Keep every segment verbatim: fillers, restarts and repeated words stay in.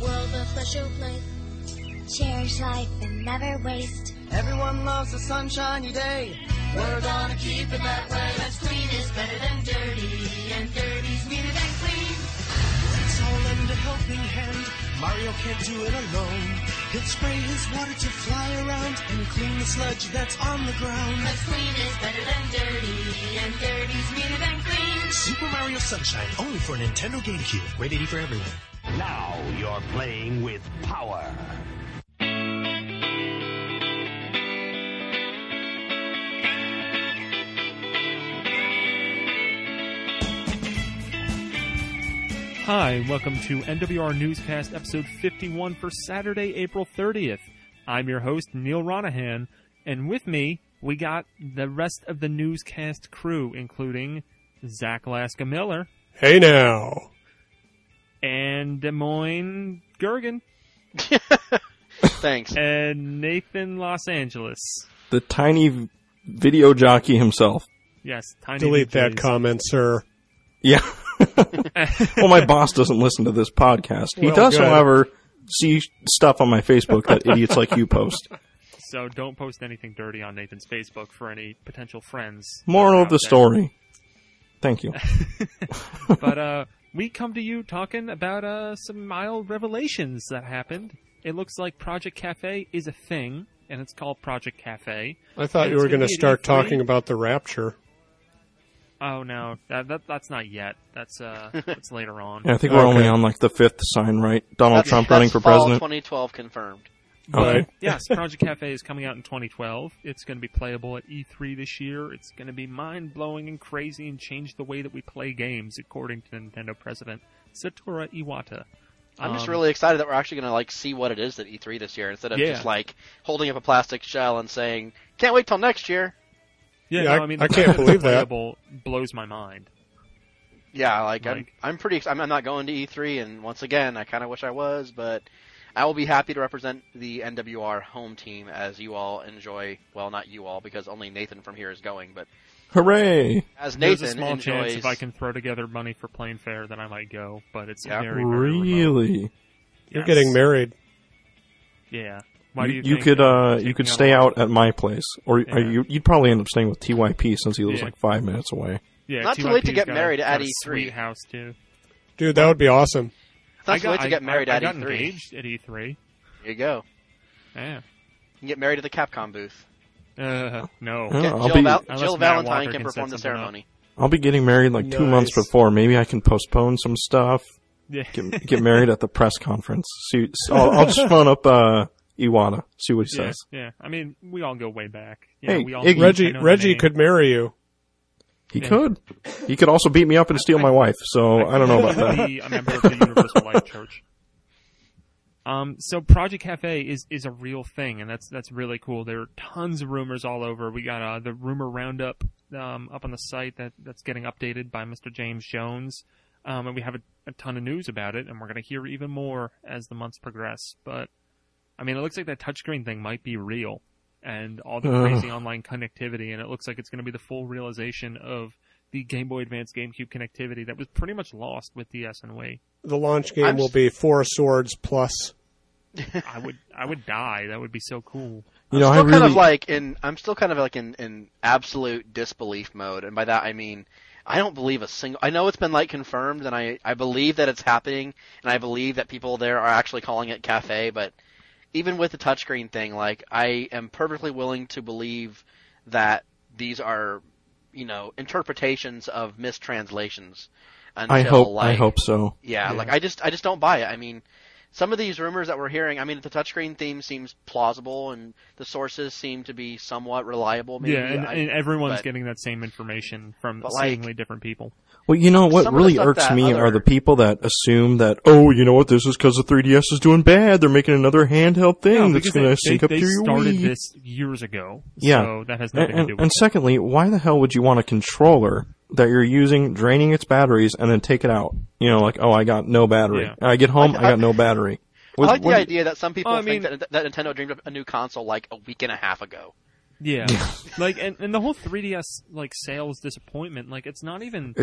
world a special place. Cherish life and never waste. Everyone loves a sunshiny day. We're gonna keep it that way. That's clean is better than dirty, and dirty's meaner than clean. Let's all lend a helping hand. Mario can't do it alone. He'll spray his water to fly around and clean the sludge that's on the ground. That's clean is better than dirty, and dirty's meaner than clean. Super Mario Sunshine, only for Nintendo GameCube. Rated E for everyone. Now you're playing with power. Hi, welcome to N W R Newscast episode fifty-one for Saturday, April thirtieth. I'm your host, Neil Ronahan, and with me, we got the rest of the newscast crew, including Zach Laska-Miller. Hey now. And Des Moines Gergen. Thanks. And Nathan Los Angeles. The tiny video jockey himself. Yes, tiny Delete V Js. that comment, sir. Yeah. Well, my boss doesn't listen to this podcast. He Well, does, good. however, see stuff on my Facebook that idiots like you post. So don't post anything dirty on Nathan's Facebook for any potential friends. Moral of the out there. story. Thank you. But uh, we come to you talking about uh, some mild revelations that happened. It looks like Project Cafe is a thing, and it's called Project Cafe. I thought And you it's were gonna going to be at start E three. talking about the Rapture. Oh no, that, that that's not yet. That's uh, that's later on. Yeah, I think we're Okay. only on like the fifth sign, right? Donald That's, Trump that's running for fall president. twenty twelve confirmed. But Okay. yes, Project Cafe is coming out in twenty twelve. It's going to be playable at E three this year. It's going to be mind-blowing and crazy and change the way that we play games, according to Nintendo president Satoru Iwata. I'm just Um, really excited that we're actually going to like see what it is at E three this year instead of Yeah. just like holding up a plastic shell and saying, "Can't wait till next year." Yeah, Yeah, no, I- I mean, I the can't fact that believe it's that. playable blows my mind. Yeah, like, I'm Like- I'm pretty ex- I'm, I'm not going to E three, and once again, I kind of wish I was, but I will be happy to represent the N W R home team as you all enjoy. Well, not you all because only Nathan from here is going, but Hooray! as There's Nathan a small enjoys. chance if I can throw together money for plane fare, then I might go. But it's Yeah. very, very remote. Really? You're Yes. getting married. Yeah. Why do you, You think could I'm uh taking you could out stay a lot? out at my place, or, or Yeah. you you'd probably end up staying with T Y P since he lives Yeah. like five minutes away. Yeah, Not too T Y late to P's get got a- married at got a E three. Sweet house too. Dude, that would be awesome. It's not I too got, late to I- get married I, at I got E three. engaged at E three. There you go. Yeah. You can get married at the Capcom booth. Uh, no. Yeah, Get I'll Jill, be- Val- Unless Jill Matt Valentine Walker can can perform set the something up. ceremony. I'll be getting married like two months Nice. before. Maybe I can postpone some stuff. Yeah. Get, get married at the press conference. See, I'll, I'll just phone up uh, Iwata. See what he yeah, says. yeah. I mean, we all go way back. You Hey, know, we all Iggy- I Reggie know the Reggie name. could marry you. He Yeah. could. He could also beat me up and steal my wife. So I don't know about that. Be a member of the Universal Life Church. Um, so Project Cafe is, is a real thing, and that's that's really cool. There are tons of rumors all over. We got uh, the rumor roundup um, up on the site that, that's getting updated by Mister James Jones, um, and we have a, a ton of news about it, and we're going to hear even more as the months progress. But I mean, it looks like that touchscreen thing might be real, and all the Ugh. crazy online connectivity, and it looks like it's going to be the full realization of the Game Boy Advance GameCube connectivity that was pretty much lost with D S and Wii. The launch game I'm will s- be Four Swords plus. I would I would die. That would be so cool. You know, I'm I still really. kind of like in I'm still kind of like in, in absolute disbelief mode, and by that I mean I don't believe a single. I know it's been like confirmed, and I I believe that it's happening, and I believe that people there are actually calling it cafe. But even with the touchscreen thing, like I am perfectly willing to believe that these are, you know, interpretations of mistranslations. Until, I hope. like, I hope so. Yeah, Yeah. like I just I just don't buy it. I mean, some of these rumors that we're hearing, I mean, the touchscreen theme seems plausible, and the sources seem to be somewhat reliable. Maybe. yeah, and, I- and everyone's but- getting that same information from But, like- seemingly different people. Well, you know what Some of the really stuff irks that me other- are the people that assume that, oh, you know what, this is because the three D S is doing bad. They're making another handheld thing No, that's because going they, to sync they, up they to your started Wii. this years ago. Yeah. So that has And, nothing to and, do with and it. secondly, why the hell would you want a controller that you're using, draining its batteries, and then take it out? You know, like, oh, I got no battery. Yeah. I get home, Like, I got no battery. I What- like what- the idea that some people Oh, I think mean- that, that Nintendo dreamed up a new console like a week and a half ago. Yeah. like, and, and the whole three D S, like, sales disappointment, like, it's not even... It's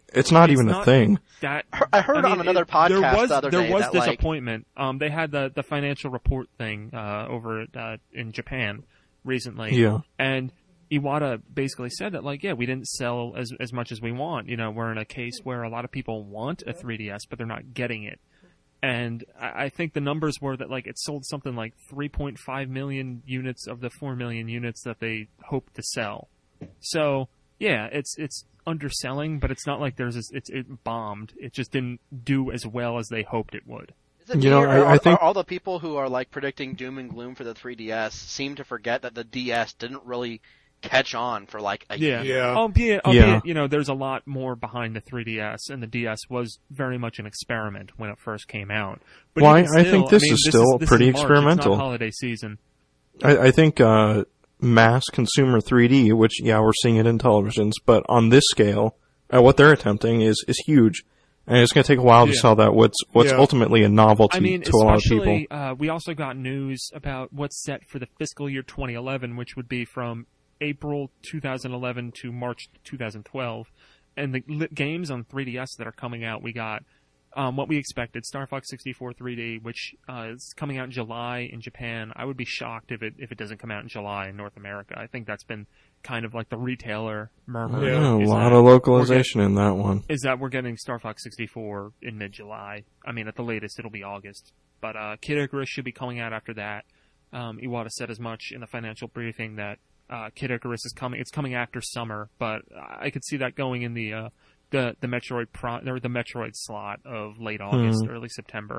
it's not It's even not a thing. That I heard mean, on another it- podcast there was, the other there day was that, like- disappointment. Um, they had the the financial report thing uh, over at, uh, in Japan recently. Yeah. And Iwata basically said that, like, yeah, we didn't sell as as much as we want. You know, we're in a case where a lot of people want a three D S, but they're not getting it. And I, I think the numbers were that, like, it sold something like three point five million units of the four million units that they hoped to sell. So, yeah, it's it's underselling, but it's not like there's this, it's it bombed. It just didn't do as well as they hoped it would. Is it You know, me, or I- I are, think- are all the people who are like predicting doom and gloom for the three D S seem to forget that the D S didn't really catch on for like a Yeah. year. Yeah. Albeit, Yeah. albeit, you know, there's a lot more behind the three D S, and the D S was very much an experiment when it first came out. But Well, I- even I still, think this mean, is still this pretty is March, experimental. It's not holiday season. I, I think uh, mass consumer three D, which yeah, we're seeing it in televisions, but on this scale, uh, what they're attempting is is huge, and it's going to take a while to Yeah. sell that. What's what's Yeah. ultimately a novelty I mean, to a lot of people. especially, uh, we also got news about what's set for the fiscal year twenty eleven, which would be from April two thousand eleven to March two thousand twelve. And the li- games on three D S that are coming out, we got um, what we expected, Star Fox sixty-four three D, which uh, is coming out in July in Japan. I would be shocked if it if it doesn't come out in July in North America. I think that's been kind of like the retailer murmur. Yeah, Yeah, a is lot that of we're localization in that one. is that we're getting Star Fox sixty-four in mid-July. I mean, at the latest, it'll be August. But uh, Kid Icarus should be coming out after that. Um, Iwata said as much in the financial briefing that uh, Kid Icarus is coming. It's coming after summer, but I could see that going in the uh, the the Metroid Pro, or the Metroid slot of late August, Hmm. early September.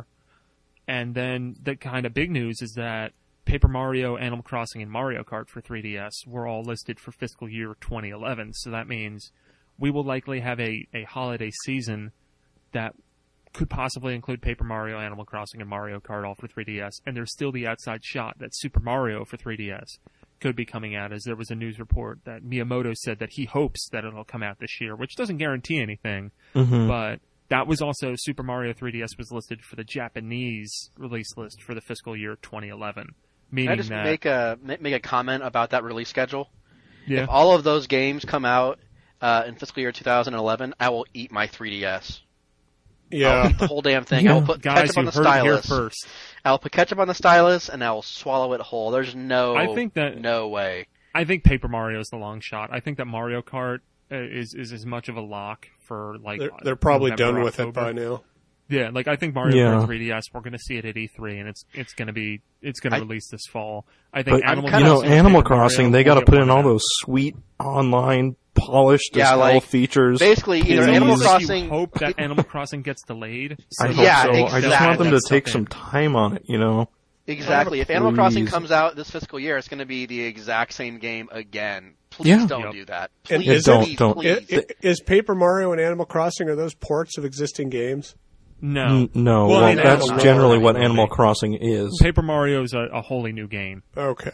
And then the kind of big news is that Paper Mario, Animal Crossing, and Mario Kart for three D S were all listed for fiscal year twenty eleven. So that means we will likely have a, a holiday season that could possibly include Paper Mario, Animal Crossing, and Mario Kart all for three D S. And there's still the outside shot that Super Mario for three D S could be coming out, as there was a news report that Miyamoto said that he hopes that it'll come out this year, which doesn't guarantee anything. Mhm. But that was also Super Mario three D S was listed for the Japanese release list for the fiscal year twenty eleven. Meaning Can I just that, make a ma- make a comment about that release schedule? yeah, If all of those games come out uh, in fiscal year two thousand eleven, I will eat my three D S. I'll Yeah. eat the whole damn thing. I will put guys, ketchup on you the heard it here stylus. first. I will put ketchup on the stylus, and I will swallow it whole. There's no, I think that- no way. I think Paper Mario is the long shot. I think that Mario Kart uh, is is as much of a lock for like They're, they're probably November, done with it October. by now. Yeah, like I think Mario Yeah. Kart three D S, we're going to see it at E three, and it's it's going to be it's going to I- release this fall. I think But Animal you know, Crossing and Animal Paper Mario Crossing, they will got to get put in one all of them. those sweet online polished as Yeah, hell like, features. Basically, either Please. Animal You Crossing. hope that Animal Crossing gets delayed. So I that- hope Yeah, so. I just want them to exactly. take some time on it, you know. Exactly. If Animal Crossing Please. comes out this fiscal year, it's going to be the exact same game again. Please Yeah. don't Yep. do that. And Please, is don't- please, don't. please. I- I- Is Paper Mario and Animal Crossing, are those ports of existing games? No, N- no, Well, I well, mean, that's Animal generally Crossing what will Animal be. Crossing is. Paper Mario is a, a wholly new game. Okay.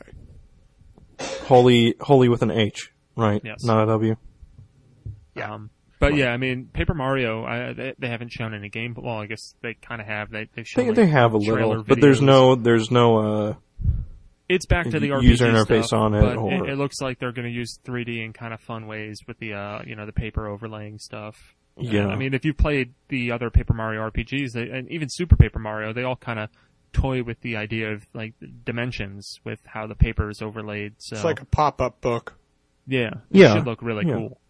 Holy, holy with an H, right? Yes. Not a W. Yeah. Um, but yeah, I mean, Paper Mario, I, they, they haven't shown any game. Well, I guess they kind of have. They, they've shown They, like, they have a trailer little, but there's videos. no, there's no, uh, It's back to the R P G user interface stuff, on it, but or- it, it looks like they're going to use three D in kind of fun ways with the, uh, you know, the paper overlaying stuff. Yeah. Uh, I mean, if you've played the other Paper Mario R P Gs, they, and even Super Paper Mario, they all kind of toy with the idea of like dimensions with how the paper is overlaid. So It's like a pop-up book. yeah, it Yeah. should look really Yeah. cool.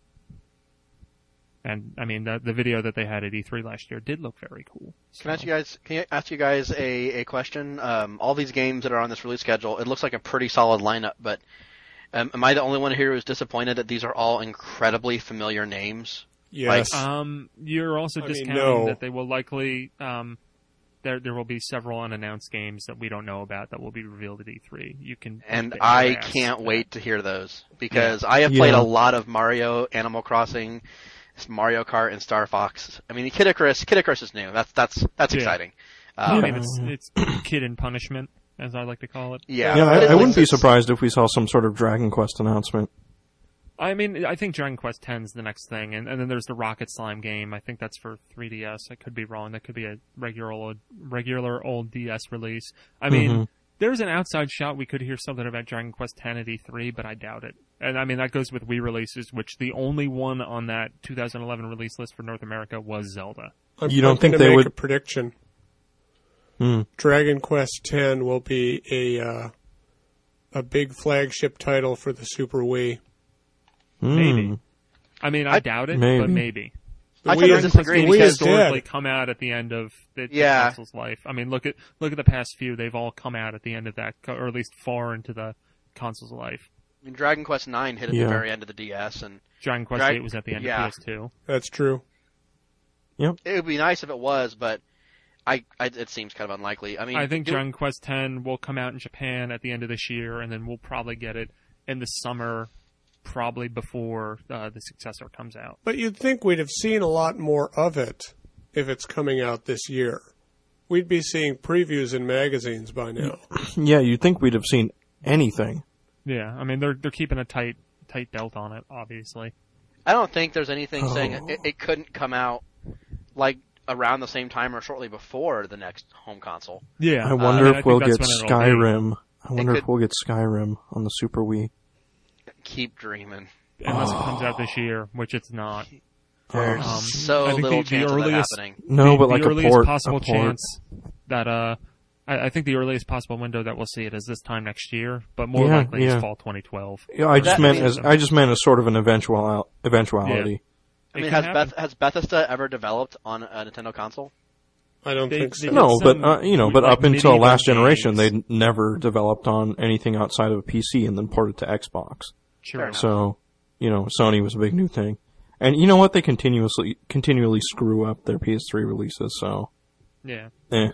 And I mean, the, the video that they had at E three last year did look very cool. Can I ask you guys? Can I ask you guys a, a question? Um, all these games that are on this release schedule, it looks like a pretty solid lineup. But um, am I the only one here who's disappointed that these are all incredibly familiar names? Yes. Um, you're also I mean, discounting no. that they will likely um, there there will be several unannounced games that we don't know about that will be revealed at E three. You can And bet your I ass can't that- wait to hear those because I have played Yeah. a lot of Mario, Animal Crossing, Mario Kart, and Star Fox. I mean, Kid Icarus, Kid Icarus is new. That's that's that's Yeah. exciting. I Um, mean, it's it's kid in punishment, as I like to call it. yeah, Yeah, but I, it's I wouldn't like- be surprised if we saw some sort of Dragon Quest announcement. I mean, I think Dragon Quest X is the next thing, and, and then there's the Rocket Slime game. I think that's for three D S. I could be wrong. That could be a regular old, regular old D S release. I mean, Mhm. there's an outside shot we could hear something about Dragon Quest X at E three, but I doubt it. And I mean, that goes with Wii releases, which the only one on that two thousand eleven release list for North America was Zelda. I'm, You don't I'm think gonna they make would- a prediction? Hmm. Dragon Quest X will be a uh, a big flagship title for the Super Wii. Hmm. Maybe. I mean, I, I- doubt it, maybe. but maybe. The I Wii kind of is- disagree the Wii because is Historically dead. come out at the end of the, the Yeah. console's life. I mean, look at look at the past few; they've all come out at the end of that, co- or at least far into the console's life. I mean, Dragon Quest nine hit at Yeah. the very end of the D S, and Dragon Quest Drag- eight was at the end yeah. of P S two. That's true. it would be nice if it was, but I, I it seems kind of unlikely. I mean, I think do- Dragon Quest X will come out in Japan at the end of this year, and then we'll probably get it in the summer, probably before uh, the successor comes out. But you'd think we'd have seen a lot more of it if it's coming out this year. We'd be seeing previews in magazines by now. Yeah, you'd think we'd have seen anything. Yeah, I mean they're they're keeping a tight tight belt on it, obviously. I don't think there's anything saying Oh. it, it couldn't come out like around the same time or shortly before the next home console. Yeah, I wonder mean, I if think we'll that's get when it'll be. Skyrim. I wonder if could- we'll get Skyrim on the Super Wii. Keep dreaming. unless it comes out this year, which it's not. There's Um, so I think little the, the chance of that earliest, happening. No, the, but the like a earliest port. possible a port. chance that uh, I, I think the earliest possible window that we'll see it is this time next year, but more Yeah, likely yeah. is fall twenty twelve. Yeah, I just That meant means- as I just meant as sort of an eventual eventuality. I It mean, could has happen. Beth, has Bethesda ever developed on a Nintendo console? I don't They- think they so. did No, but some, uh, you know, but like, up until medieval last generation, games. they'd never developed on anything outside of a P C and then ported to Xbox. Sure. enough. So, you know, Sony was a big new thing. And you know what? They continuously continually screw up their P S three releases. So, Yeah, eh.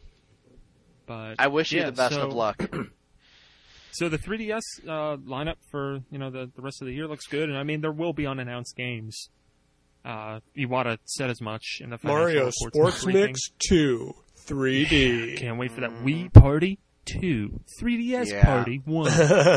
but I wish you yeah, the best so, of luck. So the three D S uh, lineup for you know the, the rest of the year looks good, and I mean there will be unannounced games. Uh, Iwata said as much in the financial Mario reports and Sports everything. Mix two three D. Can't wait for that Wii Party two, three D S Yeah. Party one.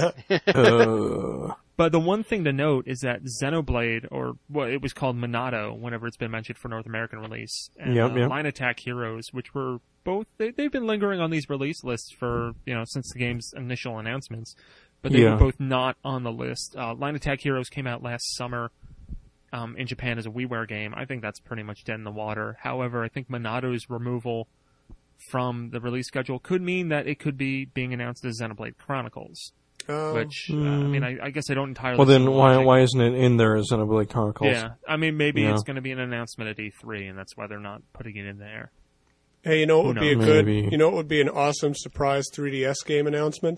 uh, But the one thing to note is that Xenoblade, or what it was called Monado, whenever it's been mentioned for North American release, and Yep, uh, yep. Line Attack Heroes, which were both they, they've been lingering on these release lists for you know since the game's initial announcements, but they Yeah. were both not on the list. Uh, Line Attack Heroes came out last summer um, in Japan as a WiiWare game. I think that's pretty much dead in the water. However, I think Monado's removal from the release schedule could mean that it could be being announced as Xenoblade Chronicles. Oh, Which uh, I mean, I, I guess I don't entirely. well, see then the why logic. why isn't it in there as Xenoblade Chronicles? Yeah, I mean, maybe Yeah. it's going to be an announcement at E three, and that's why they're not putting it in there. hey, you know what Who would be a knows? good, Maybe. you know what would be an awesome surprise three D S game announcement?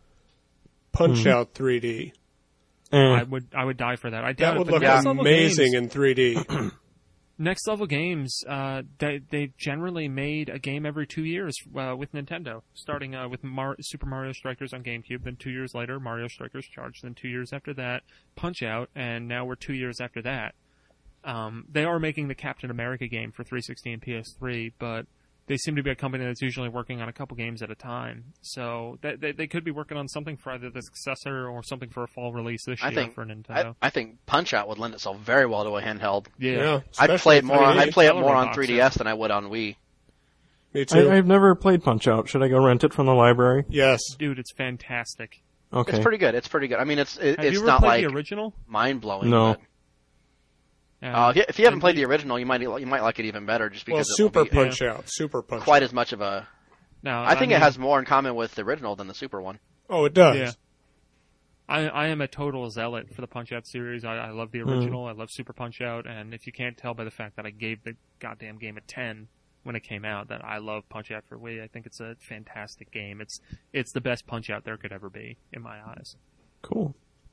Punch Hmm. Out three D. Eh. I would, I would die for that. I doubt That would it, look but next level amazing games, in three D. next level games, uh, they they generally made a game every two years uh, with Nintendo, starting uh, with Mar- Super Mario Strikers on GameCube. Then two years later, Mario Strikers Charged. Then two years after that, Punch Out, and now we're two years after that. Um, they are making the Captain America game for three sixty and P S three, but they seem to be a company that's usually working on a couple games at a time. So they, they, they could be working on something for either the successor or something for a fall release this I year think for Nintendo. I, I think Punch Out would lend itself very well to a handheld. yeah. Yeah, I'd especially play it more. three D. I'd play it more on Box, three D S than I would on Wii. Me too. I, I've never played Punch Out. Should I go rent it from the library? yes. Dude, it's fantastic. Okay. It's pretty good. It's pretty good. I mean, it's it, Have it's you ever not played like the original? mind blowing. No. Uh, if, you, if you haven't played the original, you might you might like it even better, just Well, because Super it won't be Punch Out. Super Punch quite Out. as much of a. No, I think mean, it has more in common with the original than the Super one. Oh, it does. Yeah. I, I am a total zealot for the Punch Out series. I, I love the original. I love Super Punch Out, and if you can't tell by the fact that I gave the goddamn game a ten when it came out, that I love Punch Out for Wii. I think it's a fantastic game. It's it's the best Punch Out there could ever be in my eyes. Cool.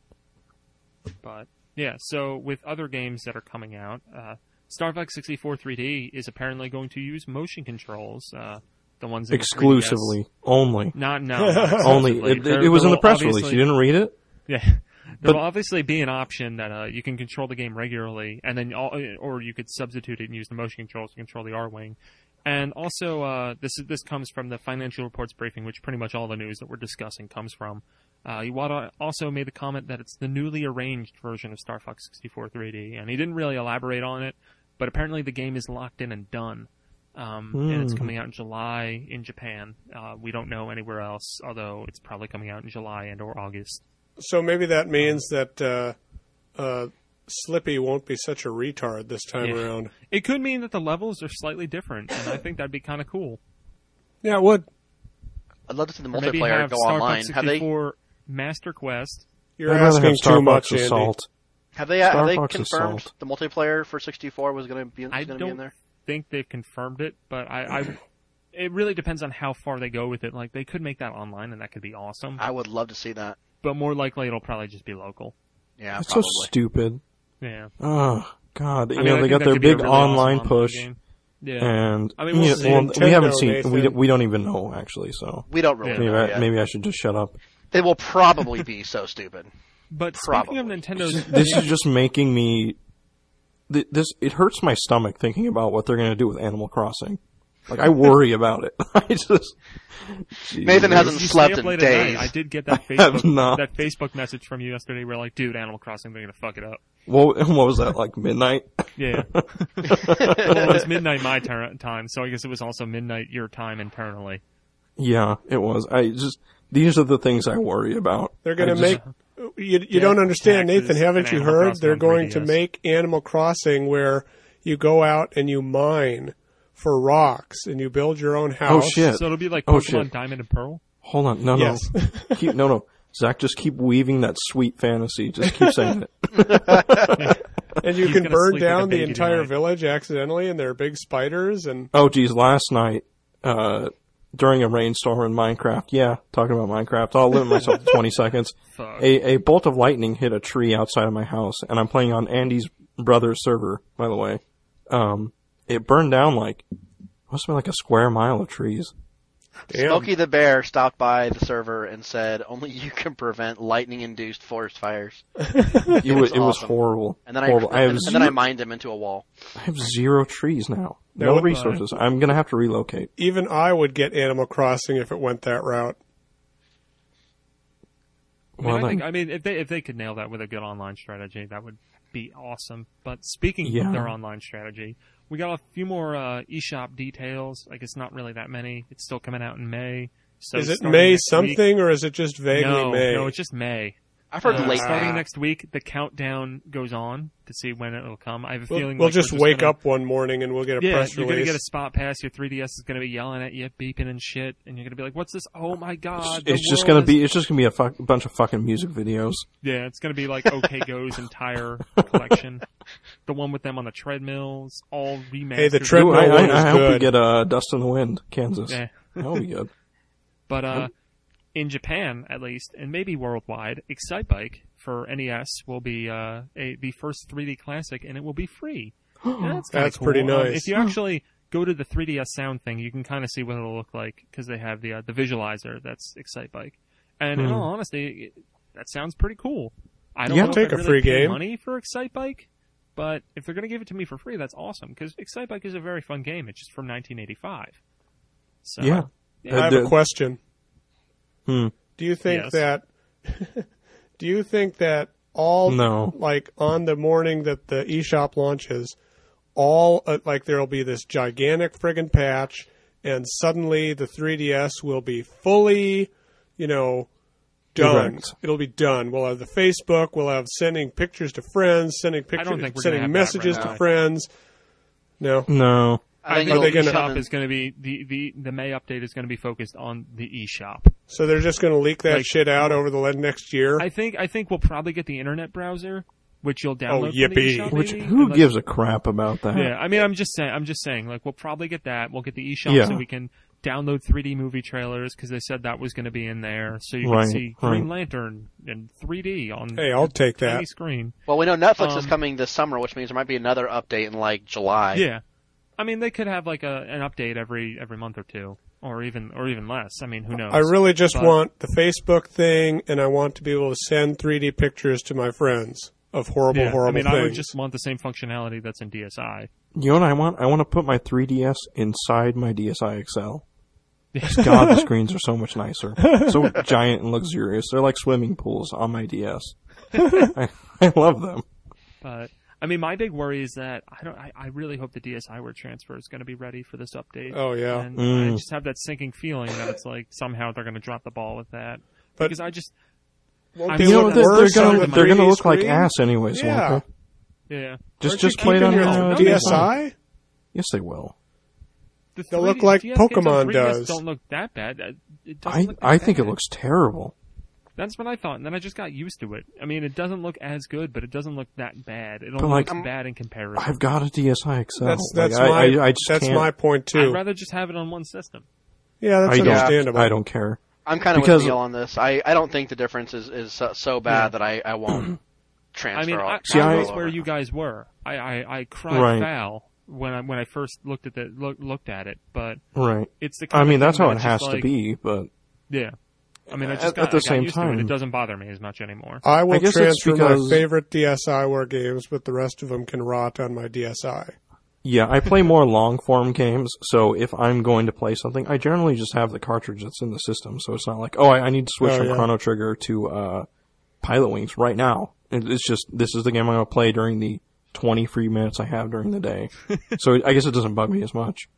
But yeah, so with other games that are coming out, uh, Star Fox sixty-four three D is apparently going to use motion controls. Uh, the ones in the three D S. Exclusively. Only. Not no. not Only. exclusively. It, There- it was there in the will press release. obviously- You didn't read it? Yeah, there But- will obviously be an option that uh, you can control the game regularly, and then all, or you could substitute it and use the motion controls to control the R-wing. And also, uh, this is this comes from the financial reports briefing, which pretty much all the news that we're discussing comes from. Uh, Iwata also made the comment that it's the newly arranged version of Star Fox sixty-four three D, and he didn't really elaborate on it, but apparently the game is locked in and done. Um, and it's Hmm. coming out in July in Japan. Uh, we don't know anywhere else, although it's probably coming out in July and or August. So maybe that means that uh, uh, Slippy won't be such a retard this time Yeah. around. It could mean that the levels are slightly different, and I think that'd be kind of cool. Yeah, it would. I'd love to see the Or maybe multiplayer have go Star online. Fox Have they sixty-four Master Quest. You're I'd rather asking have Star too much, Fox Andy. Assault. have they have they Star Fox confirmed Assault. the multiplayer for sixty-four was going to be, I was going to be in don't there? think they've confirmed it, but I, I, it really depends on how far they go with it. Like, they could make that online, and that could be awesome. I would love to see that. But more likely, it'll probably just be local. Yeah, It's probably. so stupid. Yeah. Oh God! You I mean, know I they think got that their could be a big really awesome online online push, game. Yeah. and I mean, we'll yeah, see. well, we haven't Nintendo, seen. We, Nathan. we don't even know actually. So we don't really Yeah. maybe know I, yet. maybe I should just shut up. They will probably be so stupid. But speaking of Probably. Nintendo's, This is just making me. th- This it hurts my stomach thinking about what they're going to do with Animal Crossing. Like I worry about it. I just. Nathan Jesus. hasn't you slept stay up in late at night. days. I did get that I have Facebook not. that Facebook message from you yesterday. Where like, dude, Animal Crossing, they're gonna fuck it up. What, what was that like midnight? Yeah. Well, it was midnight my ter- time, so I guess it was also midnight your time internally. Yeah, it was. I just these are the things I worry about. They're going I to just- make. You, you Yeah, don't understand, taxes Nathan. Haven't and you Animal heard? Crossing They're on going to 3D S. make Animal Crossing where you go out and you mine for rocks and you build your own house. Oh shit! So it'll be like Oh, Pokemon shit. Diamond and Pearl. Hold on, no, Yes. no, keep no, no. Zach, just keep weaving that sweet fantasy. Just keep saying it. And you He's can gonna burn sleep like a down the baby entire tonight. village accidentally, and there are big spiders. And Oh geez, last night, uh, during a rainstorm in Minecraft, yeah, talking about Minecraft, I'll limit myself to twenty seconds. Fuck. A, a bolt of lightning hit a tree outside of my house, and I'm playing on Andy's brother's server, by the way. Um, it burned down like, must have been like a square mile of trees. damn, Smokey the Bear stopped by the server and said, "Only you can prevent lightning-induced forest fires." It was, it was awesome. horrible. And then horrible. I, I have and, and then I zero, mined him into a wall. I have zero trees now. That No would- resources. I'm gonna have to relocate. even I would get Animal Crossing if it went that route. I mean, Well, I, then- think, I mean, if they if they could nail that with a good online strategy, that would be awesome. But speaking Yeah. of their online strategy, we got a few more uh, eShop details. Like, it's not really that many. It's still coming out in May. So Is it starting May next week- something, or is it just vaguely no, May? no, it's just May. I've heard Uh, late starting May. next week, the countdown goes on to see when it'll come. I have a we'll feeling we'll like we're just wake gonna- up one morning and we'll get a Yeah, press you're gonna release. get a spot pass. Your three D S is gonna be yelling at you, beeping and shit, and you're gonna be like, "What's this? Oh my god!" the It's just world gonna is-" be. It's just gonna be a fuck, bunch of fucking music videos. Yeah, it's gonna be like OK Go's entire collection, the one with them on the treadmills, all remastered. Hey, the Ooh, treadmill I, one I, is I hope we good. get uh, Dust in the Wind, Kansas. Yeah. That'll be good. But uh, in Japan, at least, and maybe worldwide, Excitebike for N E S will be uh, a the first three D classic, and it will be free. Yeah, that's kinda That's cool. pretty Um, nice. if you actually go to the three D S sound thing, you can kind of see what it'll look like because they have the uh, the visualizer that's Excitebike. And in Hmm. all honesty, it, that sounds pretty cool. I don't Yeah. know Take if I'd a really free pay game. money for Excitebike, but if they're going to give it to me for free, that's awesome because Excitebike is a very fun game. It's just from nineteen eighty-five. So, Yeah. I have Uh, a question. Hmm. Do you think Yes. that? do you think that all No. like on the morning that the eShop launches, all uh, like there'll be this gigantic friggin' patch, and suddenly the three D S will be fully, you know, done. Correct. It'll be done. We'll have the Facebook. We'll have sending pictures to friends, sending pictures, don't think we're gonna sending have that messages right to now. friends. No. No. I think Are they the gonna- eShop is going to be the, the the May update is going to be focused on the eShop. So they're just going to leak that Like- shit out over the le- next year. I think I think we'll probably get the internet browser, which you'll download. Oh, from the yippee. eShop, Which maybe, who unless- gives a crap about that? Yeah, I mean, I'm just saying. I'm just saying. Like, we'll probably get that. We'll get the eShop Yeah. so we can download three D movie trailers because they said that was going to be in there, so you Right, can see Green right. Lantern in three D on Hey, I'll take tiny that. screen. Well, we know Netflix is Um, coming this summer, which means there might be another update in like July. Yeah, I mean, they could have like a an update every every month or two, or even or even less. I mean, who knows? I really just But- want the Facebook thing, and I want to be able to send three D pictures to my friends of horrible, Yeah, horrible I mean, things. I would just want the same functionality that's in D S I. You know what I want? I want to put my three D S inside my D S I X L. God, the screens are so much nicer. So giant and luxurious. They're like swimming pools on my D S. I, I love them. But I mean, my big worry is that I don't. I, I really hope the D S iWare transfer is going to be ready for this update. Oh, yeah. and Mm. I just have that sinking feeling that it's like somehow they're going to drop the ball with that. But- because I just, Won't I they mean, You know, look they're, they're worse on gonna the they're gonna three D look like screen? ass anyways, Yeah. won't they? yeah, Just Aren't you just play it on keeping your your uh, D S I? Yes, they will. the They'll three D look like D S games on Pokemon three D S does. Don't look that bad. Uh, It doesn't I look that I think it bad. looks terrible. That's what I thought, and then I just got used to it. I mean, it doesn't look as good, but it doesn't look that bad. It But, only like, looks bad in comparison. I've got a D S I X L. That's Like, that's I, my I, I just that's can't. my point too. I'd rather just have it on one system. yeah, that's I don't. understandable. I don't care. I'm kind of Because- with Neil on this. I, I don't think the difference is, is so, so bad Yeah. that I, I won't transfer. I mean, all, I, See, I I- was where you guys were. I, I, I cried Right. foul when I when I first looked at the look, looked at it, but Right. it's the kind I of mean, thing that's how that it it's has just to like- be. But Yeah, I mean, I At- just got, at the I got same used to it. time- It doesn't bother me as much anymore. I will I guess it's transfer my because- favorite D S iWare games, but the rest of them can rot on my D S I. yeah, I play more long form games. So if I'm going to play something, I generally just have the cartridge that's in the system. So it's not like, oh, I, I need to switch Oh, from yeah. Chrono Trigger to uh, Pilot Wings right now. It, it's just this is the game I'm going to play during the twenty free minutes I have during the day. So I guess it doesn't bug me as much.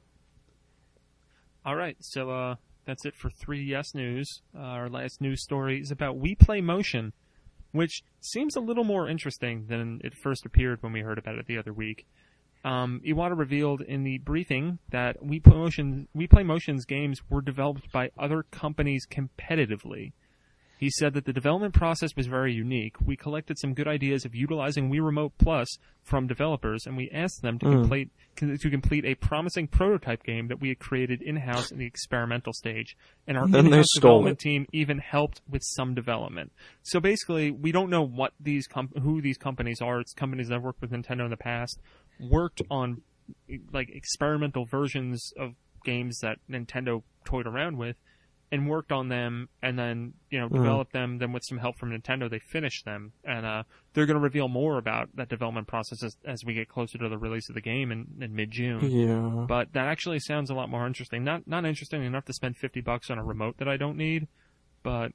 All right, so uh, that's it for three D S news. Uh, our last news story is about We Play Motion, which seems a little more interesting than it first appeared when we heard about it the other week. Um, Iwata revealed in the briefing that We Play Motion, We Play Motion's games were developed by other companies competitively. He said that the development process was very unique. We collected some good ideas of utilizing Wii Remote Plus from developers, and we asked them to Mm. complete to complete a promising prototype game that we had created in-house in the experimental stage. And our Then they in-house stole development it. team even helped with some development. So basically, we don't know what these com- who these companies are. It's companies that have worked with Nintendo in the past, worked on like experimental versions of games that Nintendo toyed around with, and worked on them, and then, you know, developed them, then with some help from Nintendo, they finished them. And uh, they're going to reveal more about that development process as, as we get closer to the release of the game in, in mid-June. Yeah. But that actually sounds a lot more interesting. Not not interesting enough to spend fifty bucks on a remote that I don't need, but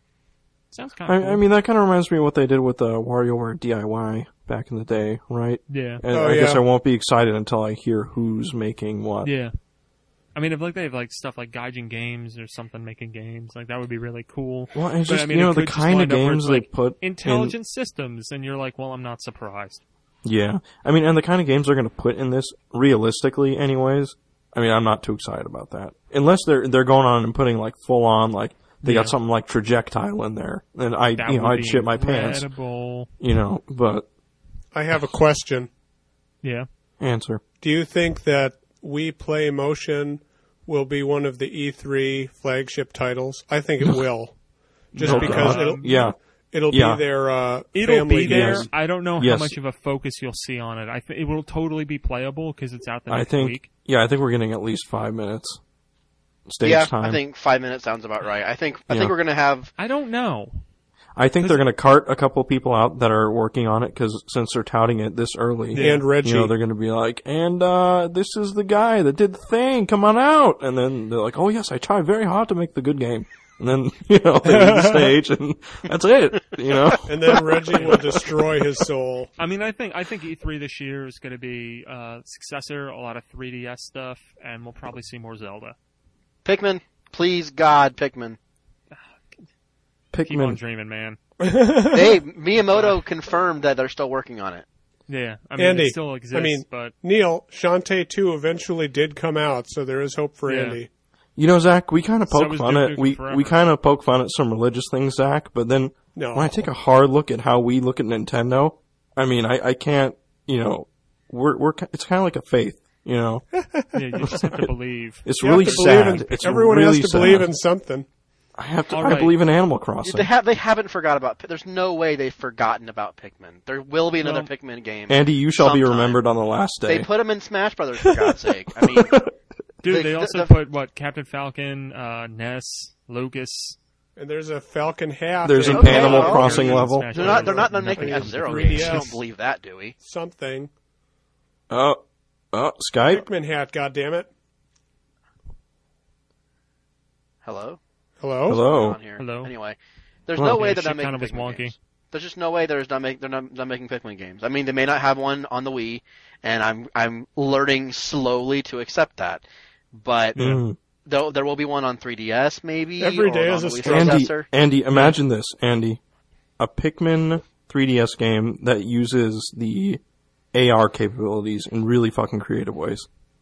sounds kind of I, cool. I mean, that kind of reminds me of what they did with uh, WarioWare D I Y back in the day, right? yeah. And Oh, I guess yeah. I won't be excited until I hear who's making what. Yeah. I mean, if like they have like stuff like Gaijin Games or something making games, like that would be really cool. Well, it's But, just, I mean, you it know, the could just kind of wind up where games it's, they like, put in- Intelligent systems, and you're like, well, I'm not surprised. Yeah. I mean, and the kind of games they're going to put in this, realistically anyways, I mean, I'm not too excited about that. Unless they're they're going on and putting, like, full on, like, they Yeah. got something like Trajectile in there. And I, That you know, would I'd be shit my pants. incredible. You know, but I have a question. Yeah. answer. Do you think that We Play Motion will be one of the E three flagship titles? I think it will. Just Oh, because God. it'll Yeah. it'll Yeah. be their uh, It'll family be there. game. I don't know how Yes. much of a focus you'll see on it. I th- it will totally be playable because it's out the I next think, week. yeah, I think we're getting at least five minutes. Stage yeah, time. I think five minutes sounds about right. I think I Yeah. think we're gonna have. I don't know. I think they're going to cart a couple people out that are working on it because since they're touting it this early, And Reggie. you know, they're going to be like, and uh, this is the guy that did the thing. Come on out, and then they're like, oh yes, I tried very hard to make the good game, and then you know they leave the stage, and that's it. You know, And then Reggie will destroy his soul. I mean, I think I think E three this year is going to be uh, successor, a lot of three D S stuff, and we'll probably see more Zelda. Pikmin, please God, Pikmin. Keep on Pikmin. dreaming, man. Hey, Miyamoto confirmed that they're still working on it. Yeah, I mean, Andy, it still exists, I mean, but Neil, Shantae two eventually did come out, so there is hope for Yeah. Andy. You know, Zach, we kind of So poke was fun Duke at Nukem we Forever. we kind of poke fun at some religious things, Zach. But then No. when I take a hard look at how we look at Nintendo, I mean, I, I can't. You know, we're we're ki- it's kind of like a faith. You know, yeah, you just have to believe. it's You really have to believe sad. in- it's everyone really has to sad. believe in something. I have to. All I right. believe in Animal Crossing. They have they haven't forgot about. There's no way they've forgotten about Pikmin. There will be another Well, Pikmin game. Andy, you shall be sometime. remembered on the last day. They put them in Smash Brothers for God's sake. I mean, Dude, The- they the- also the- put, what, Captain Falcon, uh, Ness, Lucas. And there's a Falcon hat. There's an and- Okay, Animal well, Crossing okay. level. Smash they're not they're not Brothers. making Nothing. F Zero three D games. S. We don't believe that, do we? something. Oh, oh, Skype. Pikmin hat, goddammit. Hello. Hello? Hello. On here. Hello. Anyway, there's Well, no way yeah, that shit I'm making kinda was Pikmin wonky. games. There's just no way there's not make, they're not, not making Pikmin games. I mean, they may not have one on the Wii, and I'm I'm learning slowly to accept that. But Mm. though there will be one on three D S, maybe. Every day or is on a the Wii struggle. Andy, successor. Andy, imagine this, Andy. A Pikmin three D S game that uses the A R capabilities in really fucking creative ways.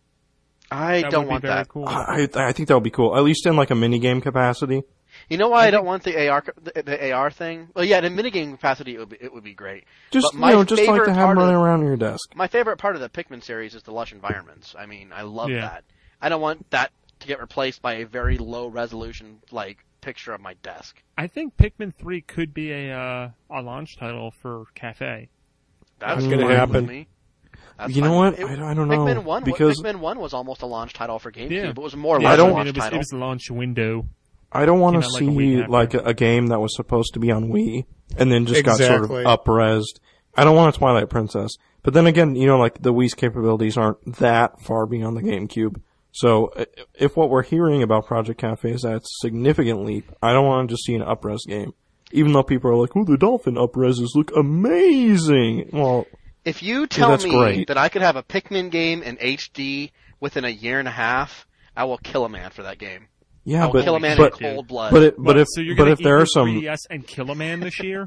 I That don't would be want very that. cool. I, I think that would be cool, at least in like a minigame capacity. You know why I, I don't want the A R the, the A R thing? Well, yeah, in minigame capacity, it would be, it would be great. Just, But my you know, just like favorite to have part them of running the- around your desk. My favorite part of the Pikmin series is the lush environments. I mean, I love Yeah. that. I don't want that to get replaced by a very low resolution like picture of my desk. I think Pikmin three could be a uh, a launch title for Cafe. That's gonna fine happen. with me. That's You know fine. what? It- I don't- I don't know, Pikmin one, because- Pikmin one was almost a launch title for GameCube. Yeah. It was more or Yeah, less don't- a I mean, launch it was, title. it was the launch window. I don't want Came to out like a week see after. like a, a game that was supposed to be on Wii and then just got sort Exactly. of up-resed. I don't want a Twilight Princess. But then again, you know, like the Wii's capabilities aren't that far beyond the GameCube. So i- if what we're hearing about Project Cafe is that it's a significant leap, I don't want to just see an up-res game. Even though people are like, oh, the Dolphin up-reses look amazing. Well, If you tell that's me great. that I could have a Pikmin game in H D within a year and a half, I will kill a man for that game. yeah, I will but kill a man but, in cold blood. but, it, but What, if so you're but gonna if eat there your are some, three D S and kill a man this year?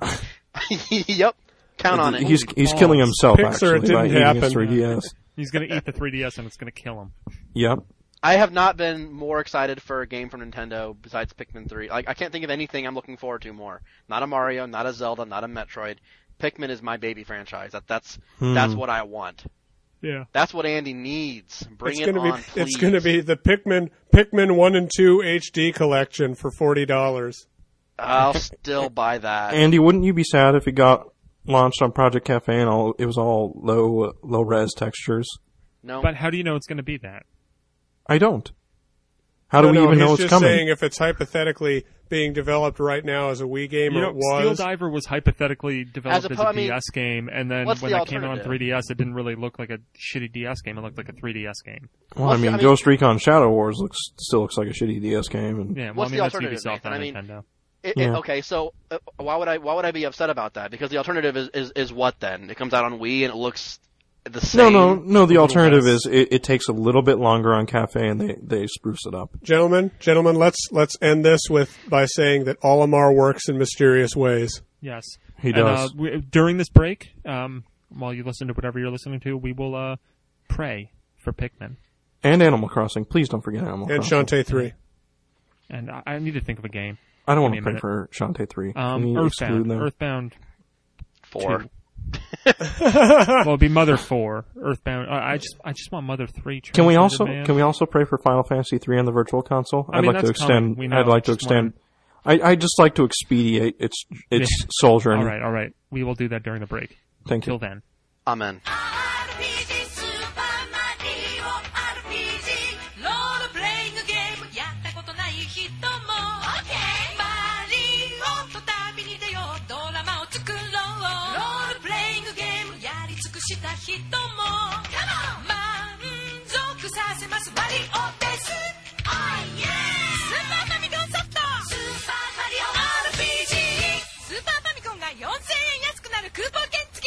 Yep, count on it. he's he's balls. killing himself Pixar, actually it didn't by eating happen. his three D S. He's gonna eat the three D S and it's gonna kill him. Yep. I have not been more excited for a game from Nintendo besides Pikmin three. Like, I can't think of anything I'm looking forward to more. Not a Mario, not a Zelda, not a Metroid. Pikmin is my baby franchise. That, that's Hmm. that's what I want. Yeah. That's what Andy needs. Bring It's it gonna on, be please. it's gonna be the Pikmin Pikmin one and two H D collection for forty dollars. I'll still buy that. Andy, wouldn't you be sad if it got launched on Project Cafe and all it was all low low res textures? No, But how do you know it's gonna be that? I don't. How do no, we no, even he's know it's just coming? saying if it's hypothetically being developed right now as a Wii game, You or know, it was. Steel Diver was hypothetically developed As as, oppo- I a mean, D S game, and then what's when the that came out on alternative? three D S, it didn't really look like a shitty D S game. It looked like a three D S game. Well, I What's the- mean, I mean- Ghost Recon Shadow Wars looks still looks like a shitty D S game. And Yeah, well, What's I mean the that's alternative, Ubisoft Nathan? on I mean, Nintendo. It, it, Yeah. okay, so uh, why would I why would I be upset about that? Because the alternative is, is, is what then? It comes out on Wii and it looks the same. no, no, no. The little alternative less. is it, it takes a little bit longer on Cafe and they they spruce it up. Gentlemen, gentlemen, let's let's end this with by saying that Olimar works in mysterious ways. Yes, He and, does. Uh, we, during this break, um, while you listen to whatever you're listening to, we will uh, pray for Pikmin. And Animal Crossing. Please don't forget Animal And Crossing. Shantae three. And I, I need to think of a game. I don't want Give to me a pray minute. for Shantae three. Um, Can you exclude Earthbound. them? Earthbound. Four. two. Well, it'd be Mother four. Earthbound. I, I just, I just want Mother three. Can we Transcended also Man. can we also pray for Final Fantasy three on the Virtual Console? I I'd mean, like to that's coming. extend. We know. I'd like to Just extend. I I just like to expedite its its Yeah. soul journey. All right, all right. We will do that during the break. Thank you. Till then. Amen. アールピージー スーパーマリオ アールピージー ロールプレイングゲームやったことない人も OK マリオと旅に出ようドラマを作ろうロールプレイングゲームやり尽くした人も Come on 満足させますマリオです Oh yeah スーパーファミコンソフトスーパーマリオ アールピージー スーパーファミコンがよんせんえん安くなるクーポン券付き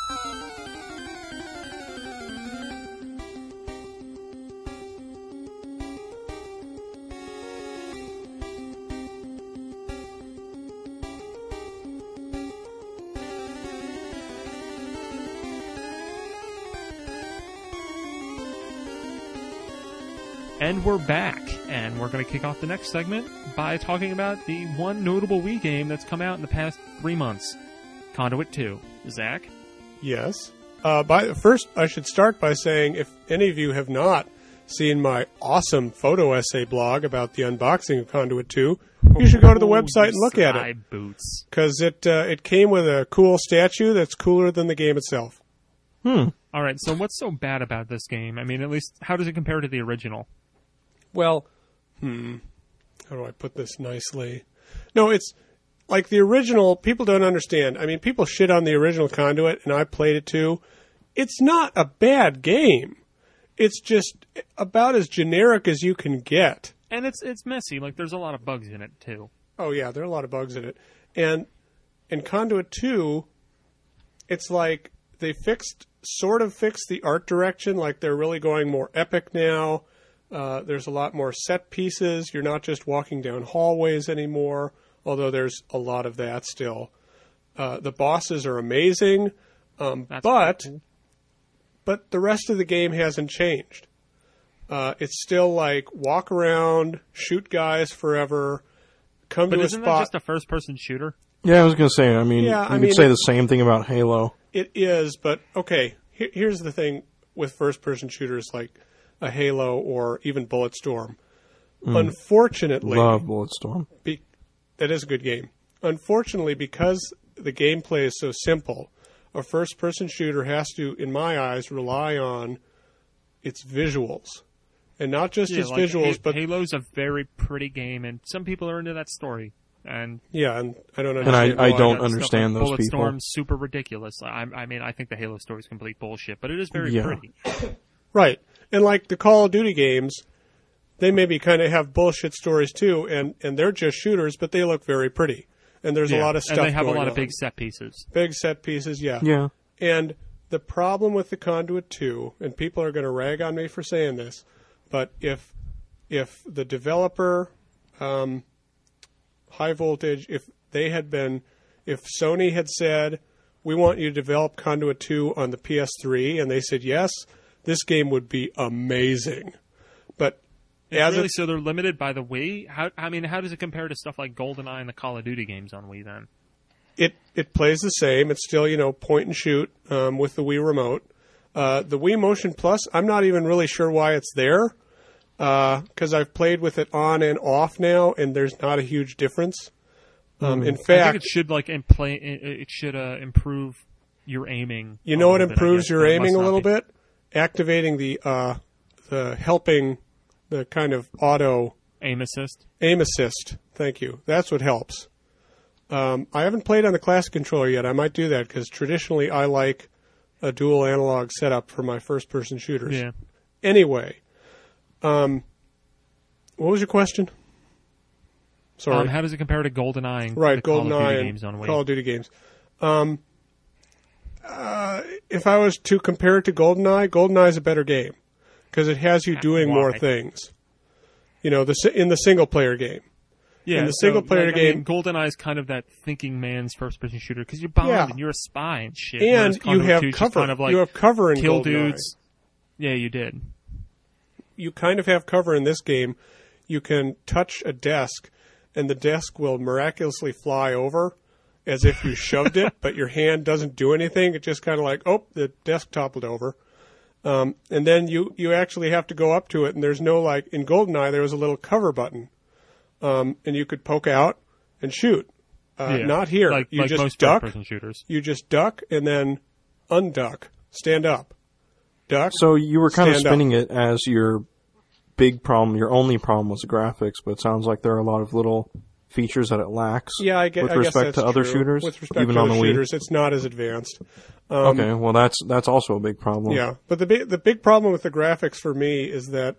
And we're back, and we're going to kick off the next segment by talking about the one notable Wii game that's come out in the past three months, Conduit two. Zach? Yes. Uh, by first, I should start by saying if any of you have not seen my awesome photo essay blog about the unboxing of Conduit two, you should go to the Oh, website you and look at sly it boots. because it uh, it came with a cool statue that's cooler than the game itself. Hmm. All right, so what's so bad about this game? I mean, at least, how does it compare to the original? Well, hmm, how do I put this nicely? No, it's like the original. People don't understand. I mean, people shit on the original Conduit, and I played it too. It's not a bad game. It's just about as generic as you can get. And it's it's messy. Like, there's a lot of bugs in it, too. Oh yeah, there are a lot of bugs in it, and in Conduit two, it's like they fixed, sort of fixed the art direction, like they're really going more epic now. Uh, there's a lot more set pieces. You're not just walking down hallways anymore, although there's a lot of that still. Uh, the bosses are amazing, um, but cool. but the rest of the game hasn't changed. Uh, it's still like walk around, shoot guys forever, come But to a isn't spot. that just a first-person shooter? Yeah, I was going to say, I mean, Yeah, you I could mean, say it- the same thing about Halo. It is, but okay. Here, here's the thing with first-person shooters like a Halo or even Bulletstorm. Unfortunately, Love Bulletstorm. be, that is a good game. Unfortunately, because the gameplay is so simple, a first-person shooter has to, in my eyes, rely on its visuals, and not just Yeah, its like, visuals, Ha- but Halo's a very pretty game, and some people are into that story. And yeah, and I don't And understand. I why. don't that stuff understand like those people. Bulletstorm's super ridiculous. I, I mean, I think the Halo story is complete bullshit, but it is very Yeah. pretty. Right. And like the Call of Duty games, they maybe kind of have bullshit stories too, and, and they're just shooters, but they look very pretty. And there's a Yeah. lot of stuff and they have a going lot of on. big set pieces. Big set pieces, yeah. Yeah. And the problem with the Conduit two, and people are going to rag on me for saying this, but if if the developer, um, High Voltage, if they had been, if Sony had said, we want you to develop Conduit two on the P S three, and they said yes, this game would be amazing. But as Really, it, so they're limited by the Wii? How, I mean, how does it compare to stuff like GoldenEye and the Call of Duty games on Wii then? it it plays the same. It's still, you know, point and shoot um, with the Wii remote. Uh, the Wii Motion Plus, I'm not even really sure why it's there, because I've played with it on and off now, and there's not a huge difference. Um, In I think fact, it should like impl- it should uh, improve your aiming. you a know what little bit, I improves guess, your but it aiming must a not little be. bit? Activating the uh, the helping, the kind of auto Aim assist. aim assist. Thank you. That's what helps. Um, I haven't played on the classic controller yet. I might do that because traditionally I like a dual analog setup for my first-person shooters. Yeah. Anyway, um, what was your question? Sorry. Um, how does it compare to GoldenEye and right, the Call of Duty GoldenEye games on and Wii? Call of Duty games. Um, uh, if I was to compare it to GoldenEye, GoldenEye is a better game because it has you doing more Why? things. You know, the si- in the single-player game. Yeah, in the so, single-player like, I game- mean, GoldenEye is kind of that thinking man's first-person shooter because you're Bond Yeah. and you're a spy and shit. And whereas you Conduit have two is just cover. Kind of like You have cover in kill GoldenEye. dudes. Yeah, you did. You kind of have cover in this game. You can touch a desk, and the desk will miraculously fly over as if you shoved it, but your hand doesn't do anything. It just kind of like, oh, the desk toppled over. Um, and then you, you actually have to go up to it, and there's no, like, in GoldenEye, there was a little cover button, um, and you could poke out and shoot. Uh, Yeah. Not here. Like, you like just most duck. first-person shooters. You just duck and then unduck. Stand up. Duck. So you were kind of Stand up. spinning it as your big problem, your only problem was the graphics, but it sounds like there are a lot of little features that it lacks Yeah, I, get, with I guess respect that's to other true. shooters, With respect even to on other the Wii. shooters, it's not as advanced. Um, Okay, well that's that's also a big problem. Yeah, but the big, the big problem with the graphics for me is that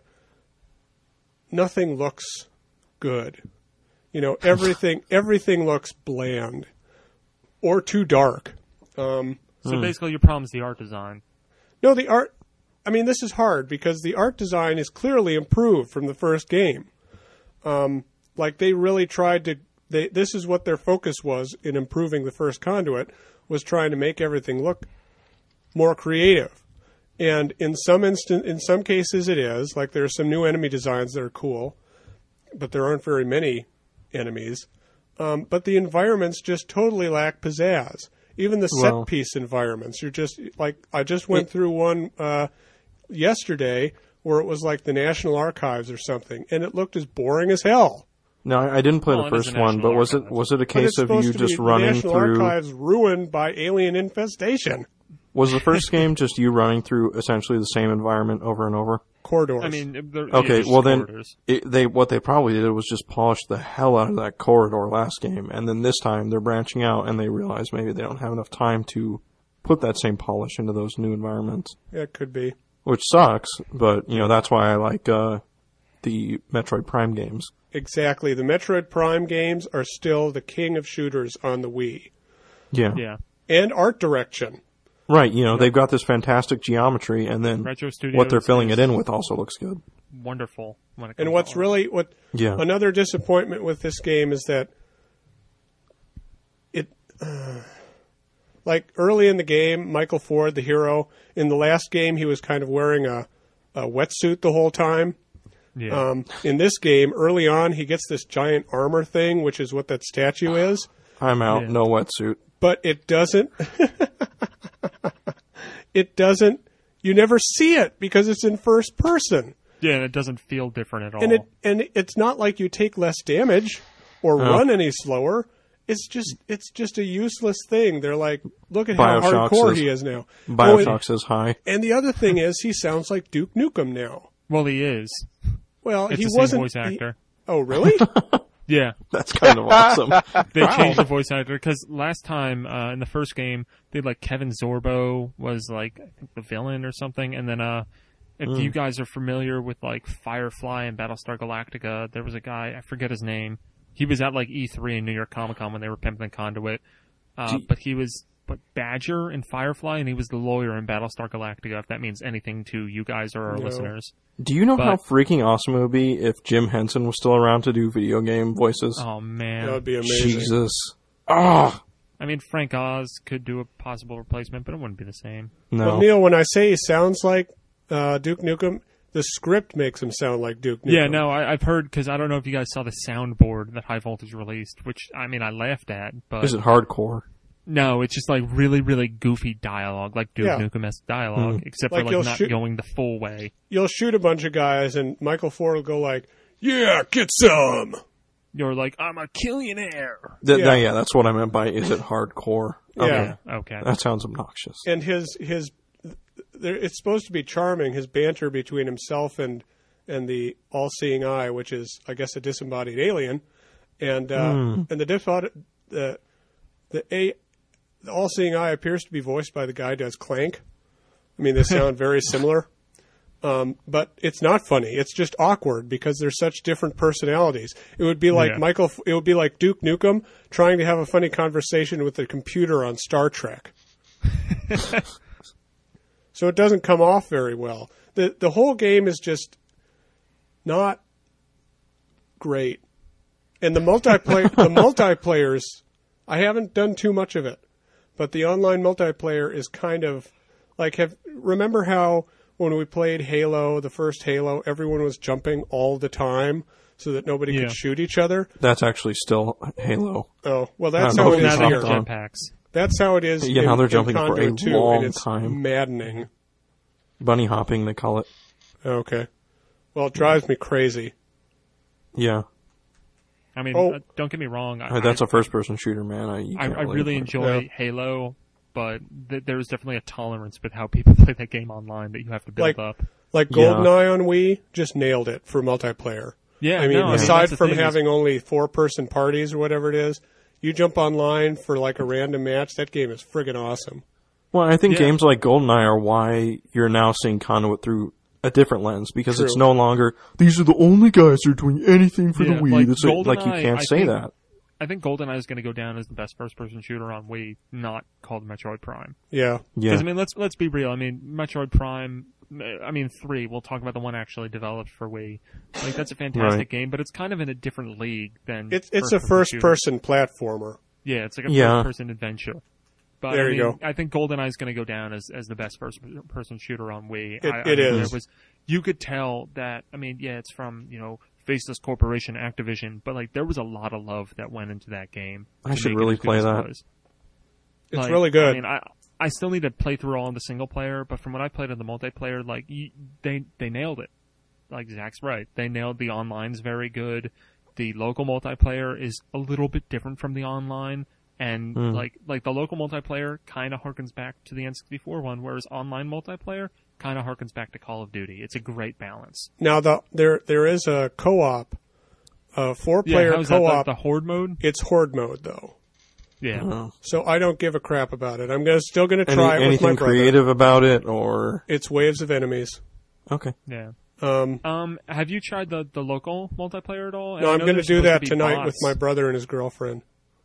nothing looks good. You know, everything everything looks bland or too dark. Um, So basically, your problem is the art design. no, the art. I mean, this is hard because the art design is clearly improved from the first game. Um, like they really tried to. They, this is what their focus was in improving the first Conduit, was trying to make everything look more creative. And in some instant, in some cases, it is. Like there are some new enemy designs that are cool, but there aren't very many enemies. Um, but the environments just totally lack pizzazz. Even the set Well- piece environments, you're just like I just went through one uh, yesterday where it was like the National Archives or something, and it looked as boring as hell. No, I I didn't play Well, the it is first a one, but National was it Archives. was it a But case it's of supposed you to just be running the National through? Archives ruined by alien infestation Was the first game just you running through essentially the same environment over and over? corridors. I mean, they're, Okay, yeah, just well then, corridors. it, they what they probably did was just polish the hell out of that corridor last game, and then this time they're branching out and they realize maybe they don't have enough time to put that same polish into those new environments, it could be. which sucks. But you know that's why I like uh, the Metroid Prime games. Exactly. The Metroid Prime games are still the king of shooters on the Wii. Yeah. Yeah. and art direction. Right, you know, they've got this fantastic geometry, and then Retro Studios what they're filling is it in with also looks good. Wonderful. When it And comes what's to all really what Yeah. another disappointment with this game is that it, uh, like early in the game, Michael Ford, the hero, in the last game, he was kind of wearing a, a wetsuit the whole time. that. Yeah. Um, in this game, early on, he gets this giant armor thing, which is what that statue is. I'm out, Yeah. no wetsuit. But it doesn't. it doesn't. You never see it because it's in first person, yeah, and it doesn't feel different at all. and it and it's not like you take less damage or Oh. run any slower. It's just it's just a useless thing. They're like, look at how Bioshock hardcore says- he is now. Oh, Bioshock and, says hi. and the other thing is, he sounds like Duke Nukem now. well, he is. Well, It's he the same wasn't. voice he- actor. oh, really? Yeah. That's kind of awesome. They changed the voice actor because last time uh, in the first game they had like Kevin Zorbo was like I think the villain or something, and then uh, if Mm. you guys are familiar with like Firefly and Battlestar Galactica, there was a guy I forget his name. He was at like E three and New York Comic Con when they were pimping Conduit, uh, Do you- but he was but Badger in Firefly, and he was the lawyer in Battlestar Galactica. If that means anything to you guys or our No. listeners. Do you know But- how freaking awesome it would be if Jim Henson was still around to do video game voices? Oh man, That would be amazing. Jesus. Ah, I mean Frank Oz could do a possible replacement, but it wouldn't be the same. no. Well, Neil, when I say he sounds like uh, Duke Nukem, the script makes him sound like Duke Nukem. Yeah, no, I, I've heard because I don't know if you guys saw the soundboard that High Voltage released, which I mean I laughed at, but Is it hardcore? no, it's just like really, really goofy dialogue, like Duke Yeah. Nukem-esque dialogue, except Like for you'll like not shoot- going the full way. You'll shoot a bunch of guys, and Michael Ford will go like, "Yeah, get some." You're like, I'm a killionaire. Th- Yeah. yeah. yeah, that's what I meant by is it hardcore? Yeah. Okay. That sounds obnoxious. And his his, there, it's supposed to be charming. His banter between himself and and the all-seeing eye, which is, I guess, a disembodied alien, and uh, Mm. and the disembodied the the a the all-seeing eye appears to be voiced by the guy who does Clank. I mean, they sound very similar. Um, but it's not funny. It's just awkward because they're such different personalities. It would be like Yeah. Michael. It would be like Duke Nukem trying to have a funny conversation with the computer on Star Trek. So it doesn't come off very well. the The whole game is just not great, and the multiplayer. the multiplayers. I haven't done too much of it, but the online multiplayer is kind of like have. Remember how when we played Halo, the first Halo, everyone was jumping all the time so that nobody Yeah. could shoot each other? That's actually still Halo. Oh, well, that's I how don't it know is if Now it's they here. have on. jetpacks. That's how it is. Yeah, in, now they're in jumping for a Conduit two, long and it's time. maddening. Bunny hopping, they call it. Okay, well, it drives me crazy. Yeah. I mean, Oh. uh, don't get me wrong. I, Uh, That's I, a first person shooter, man. I, you I, can't I really play it. enjoy Yeah. Halo, but th- there's definitely a tolerance with how people play that game online that you have to build Like- up. Like Yeah. GoldenEye on Wii just nailed it for multiplayer. Yeah, I mean, no, aside that's the from thing is- having only four person parties or whatever it is, you jump online for like a random match. That game is friggin' awesome. Well, I think Yeah. games like GoldenEye are why you're now seeing Conduit through a different lens because it's True. no longer these are the only guys who are doing anything for Yeah, the Wii. like That's like, like you GoldenEye, can't I say think- that. I think GoldenEye is going to go down as the best first-person shooter on Wii, not called Metroid Prime. Yeah. Yeah. Because I mean, let's let's be real. I mean, Metroid Prime. I mean, three. We'll talk about the one actually developed for Wii. Like that's a fantastic Right. game, but it's kind of in a different league than It's it's a first person platformer. Yeah, it's like a Yeah. first-person adventure. But There I you mean, go. I think GoldenEye is going to go down as as the best first-person shooter on Wii. It- I, it I mean, is. There was, you could tell that. I mean, yeah, it's from you know Faceless Corporation, Activision, but like there was a lot of love that went into that game. I to should make it really as good play as it that. was. It's Like, really good. I mean, I I still need to play through all of the single player, but from what I played in the multiplayer, like you, they they nailed it. Like Zach's right, they nailed the online's very good. The local multiplayer is a little bit different from the online, and Hmm. like like the local multiplayer kind of harkens back to the N sixty-four one, whereas online multiplayer kind of harkens back to Call of Duty. It's a great balance. Now the there there is a co-op, a four Yeah, player how's that, co-op. the, the horde mode? It's horde mode though, Yeah, Oh. so I don't give a crap about it. I'm gonna still gonna Any, try it with my anything brother. creative about it or It's waves of enemies. okay? yeah. Um, Um, have you tried the, the local multiplayer at all? And no, I I'm know going to there's do supposed that be tonight with bots. my brother and his girlfriend.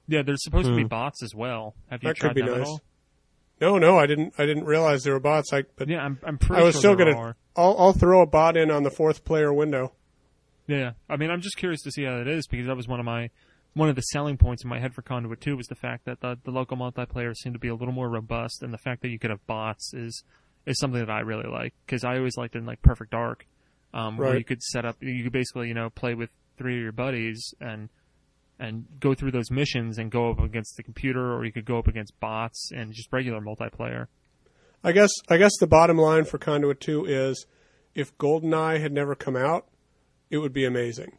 Yeah, there's supposed to be Hmm. bots as well. Have you That tried could be them at nice. all? No, no, I didn't. I didn't realize there were bots. I but Yeah, I'm, I'm pretty I was sure still there gonna. are. I'll, I'll throw a bot in on the fourth player window. Yeah, I mean, I'm just curious to see how that is because that was one of my one of the selling points in my head for Conduit two was the fact that the, the local multiplayer seemed to be a little more robust, and the fact that you could have bots is is something that I really like because I always liked it in like Perfect Dark, um, where Right. you could set up, you could basically you know play with three of your buddies and and go through those missions and go up against the computer, or you could go up against bots and just regular multiplayer. I guess. I guess the bottom line for Conduit two is, if GoldenEye had never come out, it would be amazing.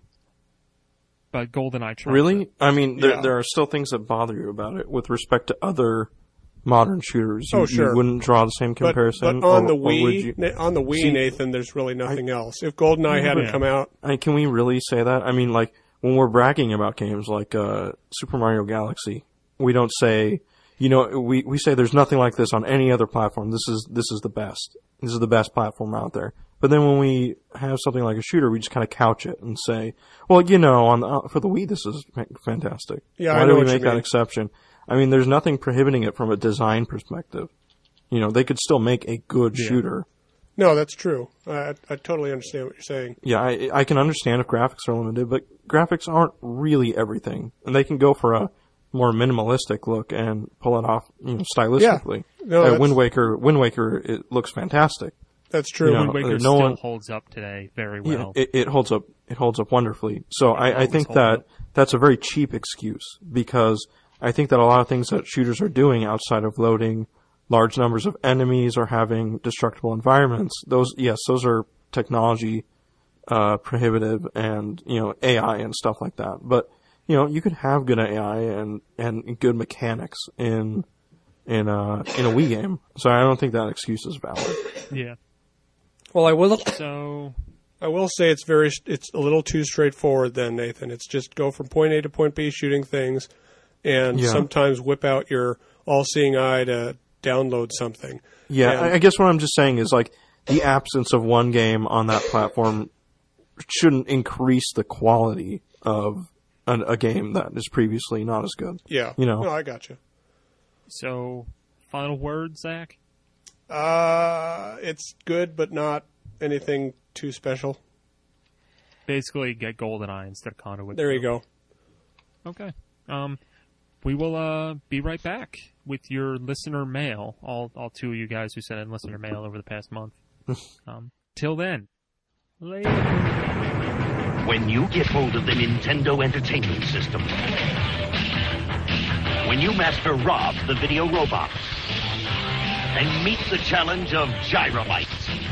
But GoldenEye trumps Really? it. I mean, there Yeah. there are still things that bother you about it with respect to other modern shooters. You, Oh, sure. you wouldn't draw the same But, comparison. but on or- the or would Wii, you- Na- on the Wii, See, Nathan, there's really nothing else. If GoldenEye hadn't Yeah. come out, I mean, can we really say that? I mean, like when we're bragging about games like uh, Super Mario Galaxy, we don't say, you know, we, we say there's nothing like this on any other platform. This is this is the best. This is the best platform out there. But then when we have something like a shooter, we just kind of couch it and say, well, you know, on uh, for the Wii, this is fa- fantastic. Yeah, Why I know do we what you make that mean. exception? I mean, there's nothing prohibiting it from a design perspective. You know, they could still make a good Yeah. shooter. no, that's true. I, I totally understand what you're saying. Yeah, I, I can understand if graphics are limited, but graphics aren't really everything, and they can go for a more minimalistic look and pull it off, you know, stylistically. No, uh, that's- Wind Waker, Wind Waker, it looks fantastic. That's true. You know, Wind Waker no still one- holds up today very Yeah, well. it, it holds up. It holds up wonderfully. So I, I always think holds that up. that's a very cheap excuse because I think that a lot of things that shooters are doing outside of loading large numbers of enemies or having destructible environments, those yes, those are technology uh, prohibitive and you know A I and stuff like that. But you know you could have good A I and and good mechanics in in a in a Wii game. So I don't think that excuse is valid. Yeah. Well, I will. So I will say it's very. It's a little too straightforward. Then Nathan, it's just go from point A to point B, shooting things, and Yeah. sometimes whip out your all-seeing eye to download something. Yeah, And- I I guess what I'm just saying is like the absence of one game on that platform shouldn't increase the quality of an, a game that is previously not as good. Yeah, You know. No, I got you. so final word, Zach. Uh, it's good, but not anything too special. Basically, get GoldenEye instead of Conduit. There you go. Okay. Um, we will uh be right back with your listener mail. All all two of you guys who sent in listener mail over the past month. um, till then, later. When you get hold of the Nintendo Entertainment System, when you master Rob, the video robot, and meet the challenge of Gyrobite,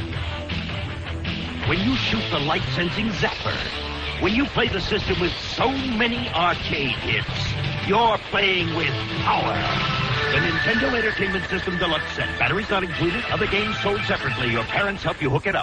when you shoot the light-sensing Zapper, when you play the system with so many arcade hits, you're playing with power. The Nintendo Entertainment System Deluxe set. Batteries not included, other games sold separately. Your parents help you hook it up.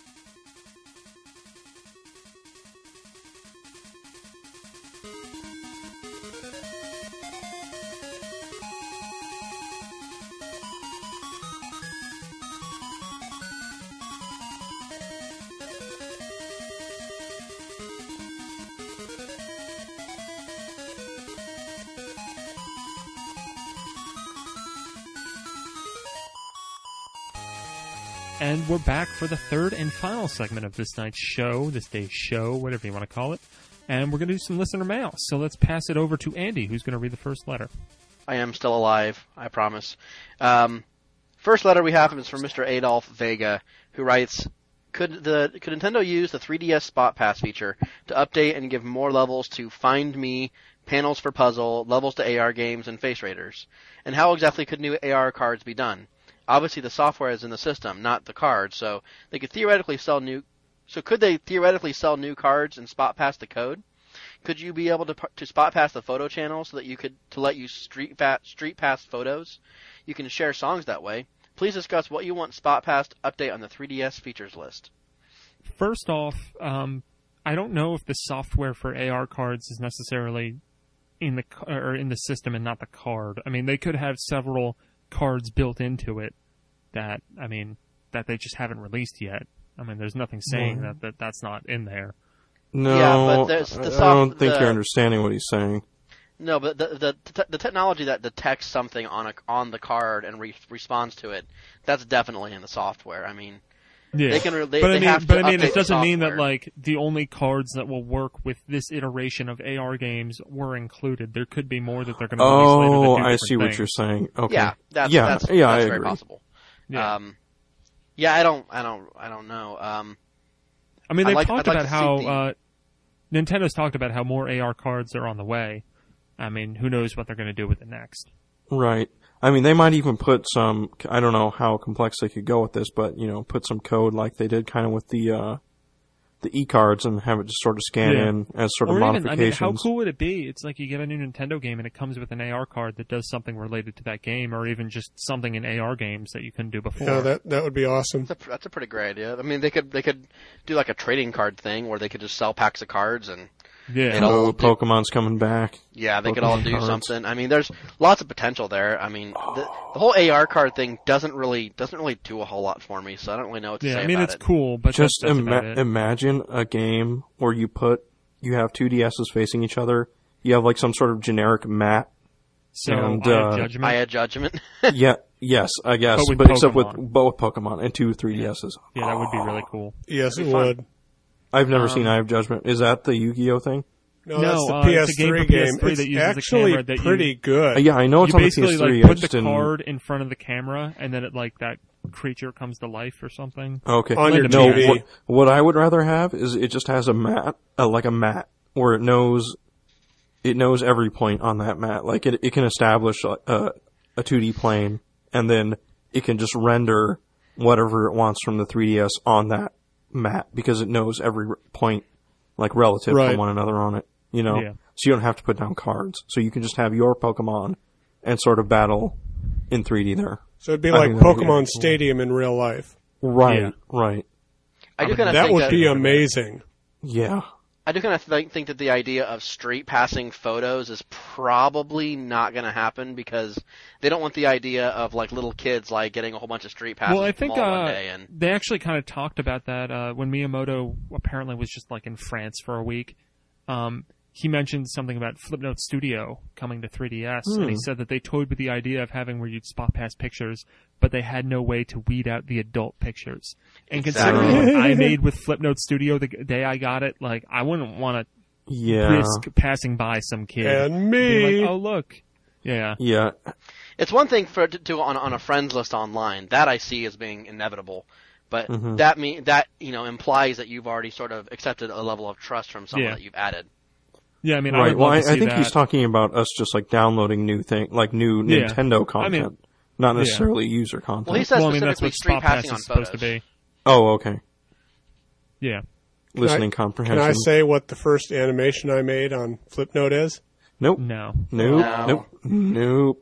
And we're back for the third and final segment of this night's show, this day's show, whatever you want to call it. And we're going to do some listener mail. So let's pass it over to Andy, who's going to read the first letter. I am still alive, I promise. Um, first letter we have is from Mister Adolf Vega, who writes, Could the could Nintendo use the three D S Spot Pass feature to update and give more levels to Find Me, panels for puzzle, levels to A R games, and Face Raiders? And how exactly could new A R cards be done? Obviously, the software is in the system, not the cards, so they could theoretically sell new. So could they theoretically sell new cards and spot pass the code? Could you be able to to spot pass the photo channel so that you could to let you street fa- street pass photos? You can share songs that way. Please discuss what you want spot pass to update on the three D S features list. First off, um, I don't know if the software for A R cards is necessarily in the ca- or in the system and not the card. I mean, they could have several cards built into it that I mean that they just haven't released yet. I mean, there's nothing saying that, that that's not in there. No, Yeah, but there's the I soft- don't think the- you're understanding what he's saying. No, but the the the technology that detects something on a on the card and re- responds to it, that's definitely in the software. I mean, Yeah, they can. Re- they, but they I mean, have to but I mean, update it doesn't the mean that software. like the only cards that will work with this iteration of A R games were included. There could be more that they're going to release later. Oh, that do I different see what things. you're saying. Okay. Yeah, that's yeah, that's, yeah, that's I very agree. possible. Yeah. Um, yeah, I don't, I don't, I don't know. Um, I mean, I'd they've like- talked I'd like about to see how the- uh, Nintendo's talked about how more A R cards are on the way. I mean, who knows what they're going to do with it next? Right. I mean, they might even put some, I don't know how complex they could go with this, but, you know, put some code like they did kind of with the, uh, the e-cards and have it just sort of scan Yeah. in as sort of Or even, I mean, modifications. how cool would it be? It's like you get a new Nintendo game and it comes with an A R card that does something related to that game, or even just something in A R games that you couldn't do before. Yeah, that that would be awesome. that's a, that's a pretty great idea. I mean, they could they could do like a trading card thing where they could just sell packs of cards and yeah. It'll- Oh, Pokemon's coming back. yeah, they could all Pokemon do cards. something. I mean, there's lots of potential there. I mean, the, the whole A R card thing doesn't really doesn't really do a whole lot for me, so I don't really know what to Yeah, say I mean, about it's it. cool, but Just that's, that's ima- about it. imagine a game where you put, you have two D S's facing each other, you have like some sort of generic mat. So, and, I uh, have judgment. I had judgment. yeah, yes, I guess, But with but except with, Pokemon. but with Pokemon and two three D S's. yeah, that would be really cool. Yes, it It'd be fun. would. I've never Um, seen I Have Judgment. Is that the Yu-Gi-Oh thing? No, No, that's the uh, P it's S a game three for P S game. three It's that uses a actually camera that you- pretty good. Uh, yeah, I know it's You on the P basically S three. like I put just the didn't. card in front of the camera, and then it like that creature comes to life or something. Okay. On your no, T V. What, what I would rather have is it just has a mat, uh, like a mat, where it knows, it knows every point on that mat. Like it, it can establish a, a two D plane, and then it can just render whatever it wants from the three D S on that mat because it knows every r- point, like relative Right. to one another on it. You know, Yeah. so you don't have to put down cards. So you can just have your Pokemon and sort of battle in three D there. So it'd be I like think that would be Pokemon really cool. Stadium in real life. Right. Yeah. Right. I do kind of That think would that, be amazing. Yeah. I do kind of th- think that the idea of street passing photos is probably not going to happen because they don't want the idea of like little kids like getting a whole bunch of street passes Well, I think from all uh, one day and they actually kind of talked about that uh, when Miyamoto apparently was just like in France for a week. Um, he mentioned something about Flipnote Studio coming to three D S, and he Hmm. said that they toyed with the idea of having where you'd spot pass pictures, but they had no way to weed out the adult pictures. And Exactly. considering what I made with Flipnote Studio the g- day I got it, like I wouldn't want to Yeah. risk passing by some kid And being me. like, oh look, yeah, Yeah. it's one thing for it to, to on on a friends list online that I see as being inevitable, but Mm-hmm. that mean that you know implies that you've already sort of accepted a level of trust from someone Yeah. that you've added. yeah. I mean, I Right. would Well, love I, to see I think that. he's talking about us just like downloading new thing, like new Yeah. Nintendo I mean- content, not necessarily user content. Well, he says Well, I mean, that's specifically what street spot pass passing on is supposed to photos. be. oh, okay. Yeah. Listening Can comprehension. I say what the first animation I made on Flipnote is? Nope. No. Nope. No. Nope. Nope.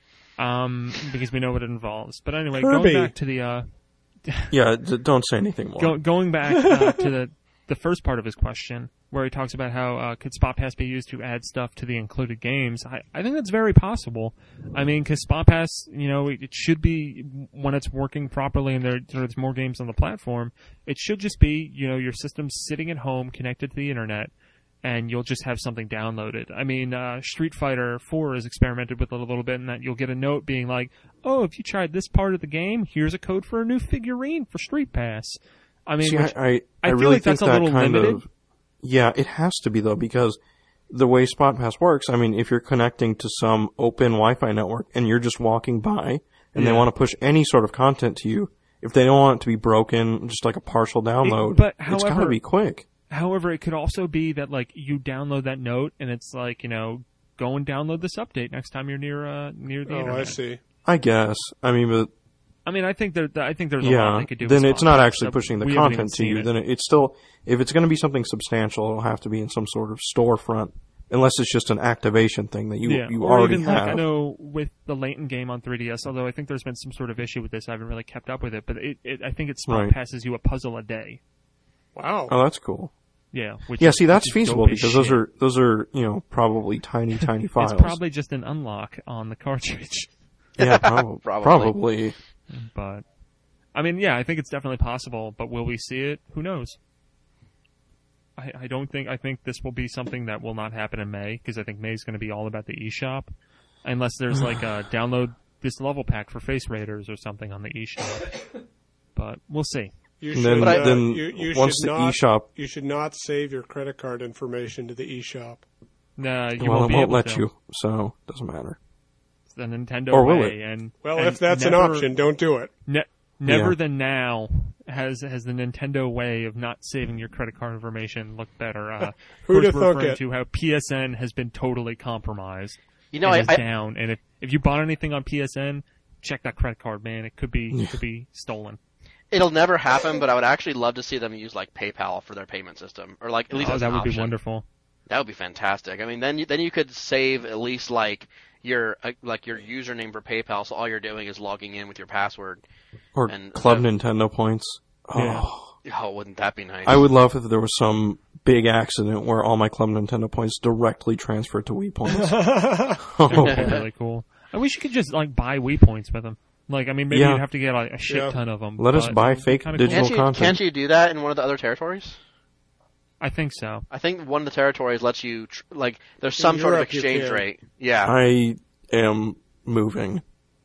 Um, because we know what it involves. But anyway, Kirby. going back to the uh, Yeah. D- don't say anything more. go, going back uh, to the the first part of his question, where he talks about how uh, could Spot Pass be used to add stuff to the included games. I, I think that's very possible. I mean, because Spot Pass, you know, it, it should be when it's working properly and there, there's more games on the platform. It should just be, you know, your system's sitting at home connected to the internet, and you'll just have something downloaded. I mean, uh, Street Fighter four has experimented with it a little bit in that you'll get a note being like, oh, if you tried this part of the game, here's a code for a new figurine for Street Pass. I mean, See, which, I, I, I I feel really like think that's a that little kind limited. of. Yeah, it has to be though, because the way Spot Pass works, I mean, if you're connecting to some open Wi-Fi network and you're just walking by and they Yeah. want to push any sort of content to you, if they don't want it to be broken, just like a partial download, but it's got to however- be quick. however, it could also be that like you download that note and it's like, you know, go and download this update next time you're near uh, near the Oh, internet. I see. I guess. I mean, but I mean, I think that I think there's a lot yeah, they could do. then with it's not Spot Pass, actually so pushing the we haven't even content to seen you. it. Then it, it's still, if it's going to be something substantial, it'll have to be in some sort of storefront, unless it's just an activation thing that you yeah. you or already even have. like I know with the Layton game on three D S, although I think there's been some sort of issue with this, I haven't really kept up with it. But it, it I think it Spot Right. passes you a puzzle a day. Wow. Oh, that's cool. Yeah. Which Yeah, is, see, that's which is feasible dope as because those shit. are those are you know probably tiny tiny files. It's probably just an unlock on the cartridge. yeah, prob- Probably. probably. But I mean, yeah, I think it's definitely possible. But will we see it? Who knows? I, I don't think I think this will be something that will not happen in May because I think May is going to be all about the eShop, unless there's like a download this level pack for Face Raiders or something on the eShop. But we'll see. You And should, then, uh, then you, you once should the not, eShop, you should not save your credit card information to the eShop. Nah, you well, won't it be won't able let to. you, so it doesn't matter. It's the Nintendo Or will way, it? and Well, and if that's never, an option, don't do it. Ne- never Yeah. than now has has the Nintendo way of not saving your credit card information look better. Uh, Who'd of have course, we're thunk referring it? to how P S N has been totally compromised. You know, and I, is I down, and if if you bought anything on P S N, check that credit card, man. It could be it could be stolen. it'll never happen, but I would actually love to see them use like PayPal for their payment system, or like at least Oh, as that an would be option. wonderful. That would be fantastic. I mean, then you, then you could save at least like your uh, like your username for PayPal, so all you're doing is logging in with your password. Or And Club that- Nintendo points. Yeah. Oh, Oh, wouldn't that be nice? I would love if there was some big accident where all my Club Nintendo points directly transferred to Wii points. That would be really cool. I wish you could just like buy Wii points with them. Like, I mean, maybe Yeah. you'd have to get like, a shit Yeah. ton of them. Let us but buy it'd be fake kinda digital Can't you, content. can't you do that in one of the other territories? I think so. I think one of the territories lets you tr- like there's some sort of Europe, you exchange can. rate. Yeah. I am moving.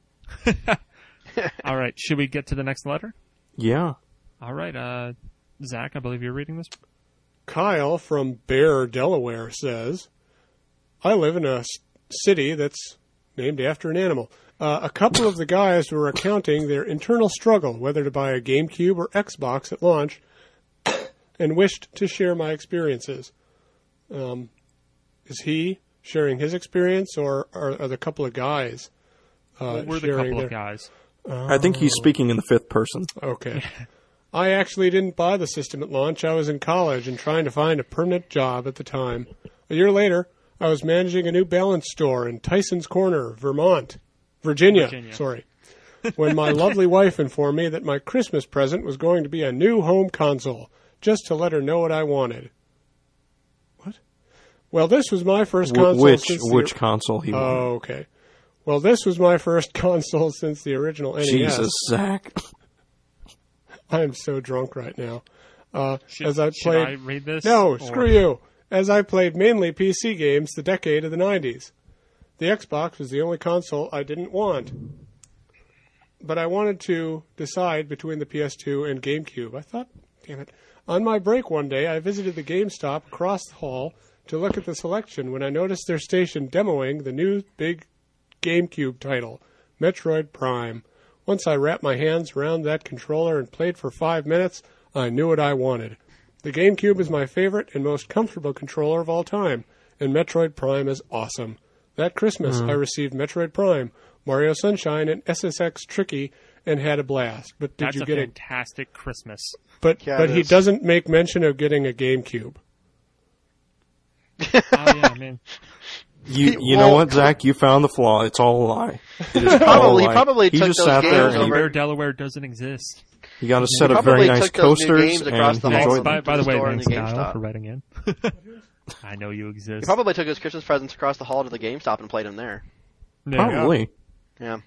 All right, should we get to the next letter? Yeah. All right, uh, Zach, I believe you're reading this. Kyle from Bear, Delaware says, I live in a s- city that's named after an animal. Uh, a couple of the guys were recounting their internal struggle whether to buy a GameCube or Xbox at launch and wished to share my experiences. Um, is he sharing his experience, or are, are the couple of guys uh, Well, we're the sharing couple their... of guys. I think he's speaking in the fifth person. Okay. I actually didn't buy the system at launch. I was in college and trying to find a permanent job at the time. A year later, I was managing a New Balance store in Tyson's Corner, Vermont. Virginia, Virginia. sorry. When my lovely wife informed me that my Christmas present was going to be a new home console, just to let her know what I wanted. What? Well, this was my first Wh- console which since the- which console he wanted. Oh, okay. Well, this was my first console since the original N E S. Jesus, Zach. I am so drunk right now. Uh, Should, as I should played, I read this? no, Or- screw you. As I played mainly P C games the decade of the nineties. The Xbox was the only console I didn't want. But I wanted to decide between the P S two and GameCube. I thought, damn it. On my break one day, I visited the GameStop across the hall to look at the selection when I noticed their station demoing the new big GameCube title, Metroid Prime. Once I wrapped my hands around that controller and played for five minutes, I knew what I wanted. The GameCube is my favorite and most comfortable controller of all time, and Metroid Prime is awesome. That Christmas, I received Metroid Prime, Mario Sunshine, and S S X Tricky, and had a blast. But did That's you a get it? fantastic Christmas. But Yeah, but it he is. doesn't make mention of getting a GameCube. Oh yeah, man. You you know Well, what, Zach? You found the flaw. It's all a lie. It is all a Probably- he lie. probably he took just those sat there games and over- Delaware, Delaware doesn't exist. he got a set of probably very nice took those new coasters games across and the he hall enjoyed from them. By, by the the way, store and thanks, the Kyle, GameStop. for writing in. I know you exist. He probably took his Christmas presents across the hall to the GameStop and played them there. Yeah. Probably. Yeah.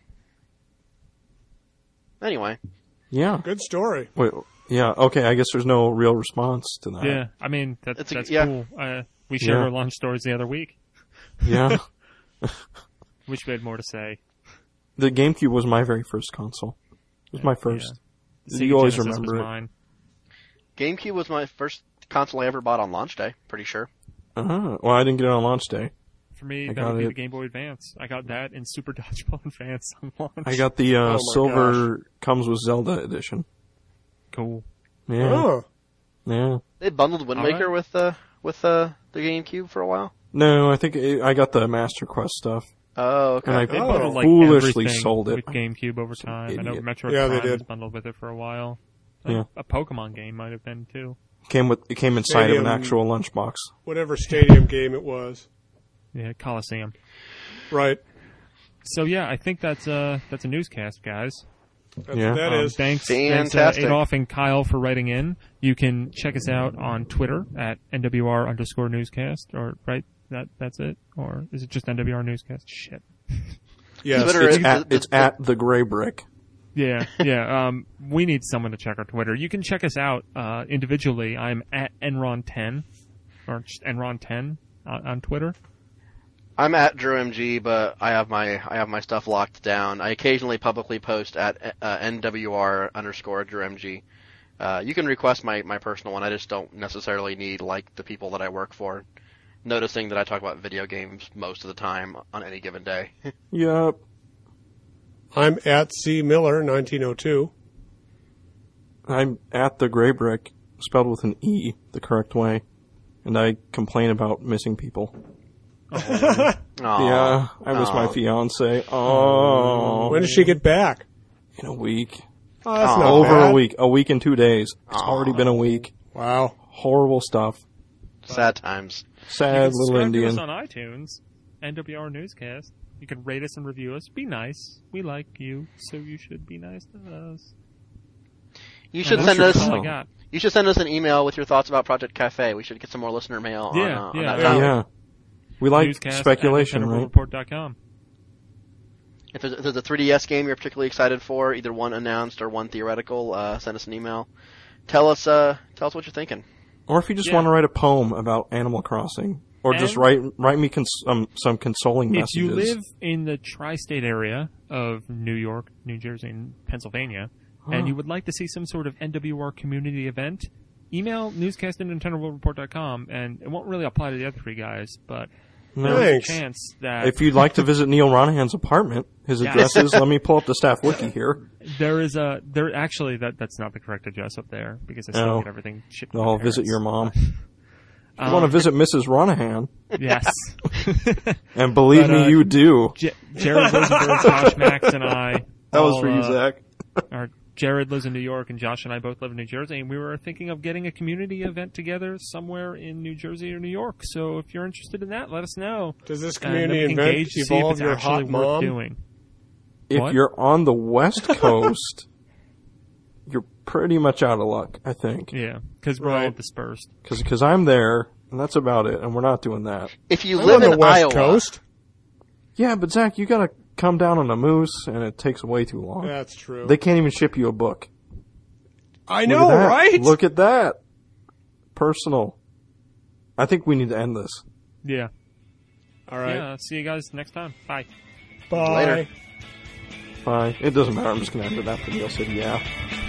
Anyway, Yeah. Good story. Wait, yeah, okay, I guess there's no real response to that. Yeah, I mean that, It's a- that's yeah. cool. Uh, we shared Yeah. our lunch stories the other week. Yeah. Wish we had more to say. The GameCube was my very first console. It was my first. Sega You always Genesis remember was it. mine. GameCube was my first console I ever bought on launch day. Pretty sure. Uh-huh. Well, I didn't get it on launch day. For me, I that got would be it. the Game Boy Advance. I got that in Super Dodgeball Advance on launch. I got the uh, Oh my silver comes with Zelda edition. cool. Yeah. Oh, Yeah. They bundled Wind All Waker right. with uh, with uh, the GameCube for a while. No, I think it, I got the Master Quest stuff. Oh, okay. And I They Oh. bundled like foolishly everything sold it. with GameCube over time. I know idiot. Metroid Yeah, they Prime was did. bundled with it for a while. Uh, Yeah. A Pokemon game might have been too. Came with it came inside Stadium- of an actual lunchbox. whatever stadium game it was. Yeah, Coliseum. Right. So yeah, I think that's uh that's a newscast, guys. That's Yeah. what that Um, is. thanks, thanks Fantastic. uh, Adolf and Kyle for writing in. You can check us out on Twitter at N W R underscore newscast, or right that that's it, or is it just N W R newscast? Shit. Yes. Twitter It's is- at the- it's the- at the Gray Brick. Yeah, yeah. Um, we need someone to check our Twitter. You can check us out uh, individually. I'm at Enron ten or just Enron ten on, on Twitter. I'm at DrewMG, but I have my I have my stuff locked down. I occasionally publicly post at uh, N W R underscore DrewMG. Uh, you can request my, my personal one. I just don't necessarily need like the people that I work for noticing that I talk about video games most of the time on any given day. Yep. I'm at C Miller nineteen oh two. I'm at the Gray Brick, spelled with an E, the correct way, and I complain about missing people. Aw. Yeah, I miss my Aw. fiance. Oh, When does she get back? in a week, Oh, that's Aw. not over bad. a week, a week and two days. It's Aw. already been a week. Wow. Horrible stuff. Sad times. Sad you little can subscribe to Indian. us on iTunes, N W R Newscast. You can rate us and review us. Be nice. We like you, so you should be nice to us. You should And send that's us all I got. you should send us an email with your thoughts about Project Cafe. We should get some more listener mail Yeah, on, uh, on yeah. that Yeah. topic. Yeah, we like Newscast speculation, at right? report dot com. If there's, if there's a three D S game you're particularly excited for, either one announced or one theoretical, uh, send us an email. Tell us, uh, tell us what you're thinking. Or if you just Yeah. want to write a poem about Animal Crossing, or just And- write write me cons- um, some consoling If messages. you live in the tri-state area of New York, New Jersey, and Pennsylvania, and you would like to see some sort of N W R community event, email newscast at nintendo world report dot com, and it won't really apply to the other three guys, but No. there's Thanks. a chance that If you'd like to visit Neil Ronahan's apartment, his Yeah. address is, let me pull up the staff wiki here. there is a there actually that that's not the correct address up there because I still Oh. get everything shipped. to my I'll visit parents. your mom. Um, You want to visit Missus Ronahan, Yes. and believe But, me, uh, you do. J- Jared Rosenberg, Josh Max, and I. That was all, for you, uh, Zach. Our Jared lives in New York, and Josh and I both live in New Jersey, and we were thinking of getting a community event together somewhere in New Jersey or New York. So if you're interested in that, let us know. Does this And then community we can event engage to see if involve it's your actually hot worth mom? doing. If What? you're on the West Coast, you're pretty much out of luck, I think. Yeah, because we're all Right. dispersed. Because I'm there, and that's about it, and we're not doing that. If you I'm live on the in West Iowa, Coast. Yeah, but Zach, you gotta come down on a moose, and it takes way too long. That's true. They can't even ship you a book. I Look know, at that. right? Look at that. Personal. I think we need to end this. Yeah. All right. Yeah. See you guys next time. Bye. Bye. Later. Bye. It doesn't matter. I'm just gonna end it after Neil said yeah.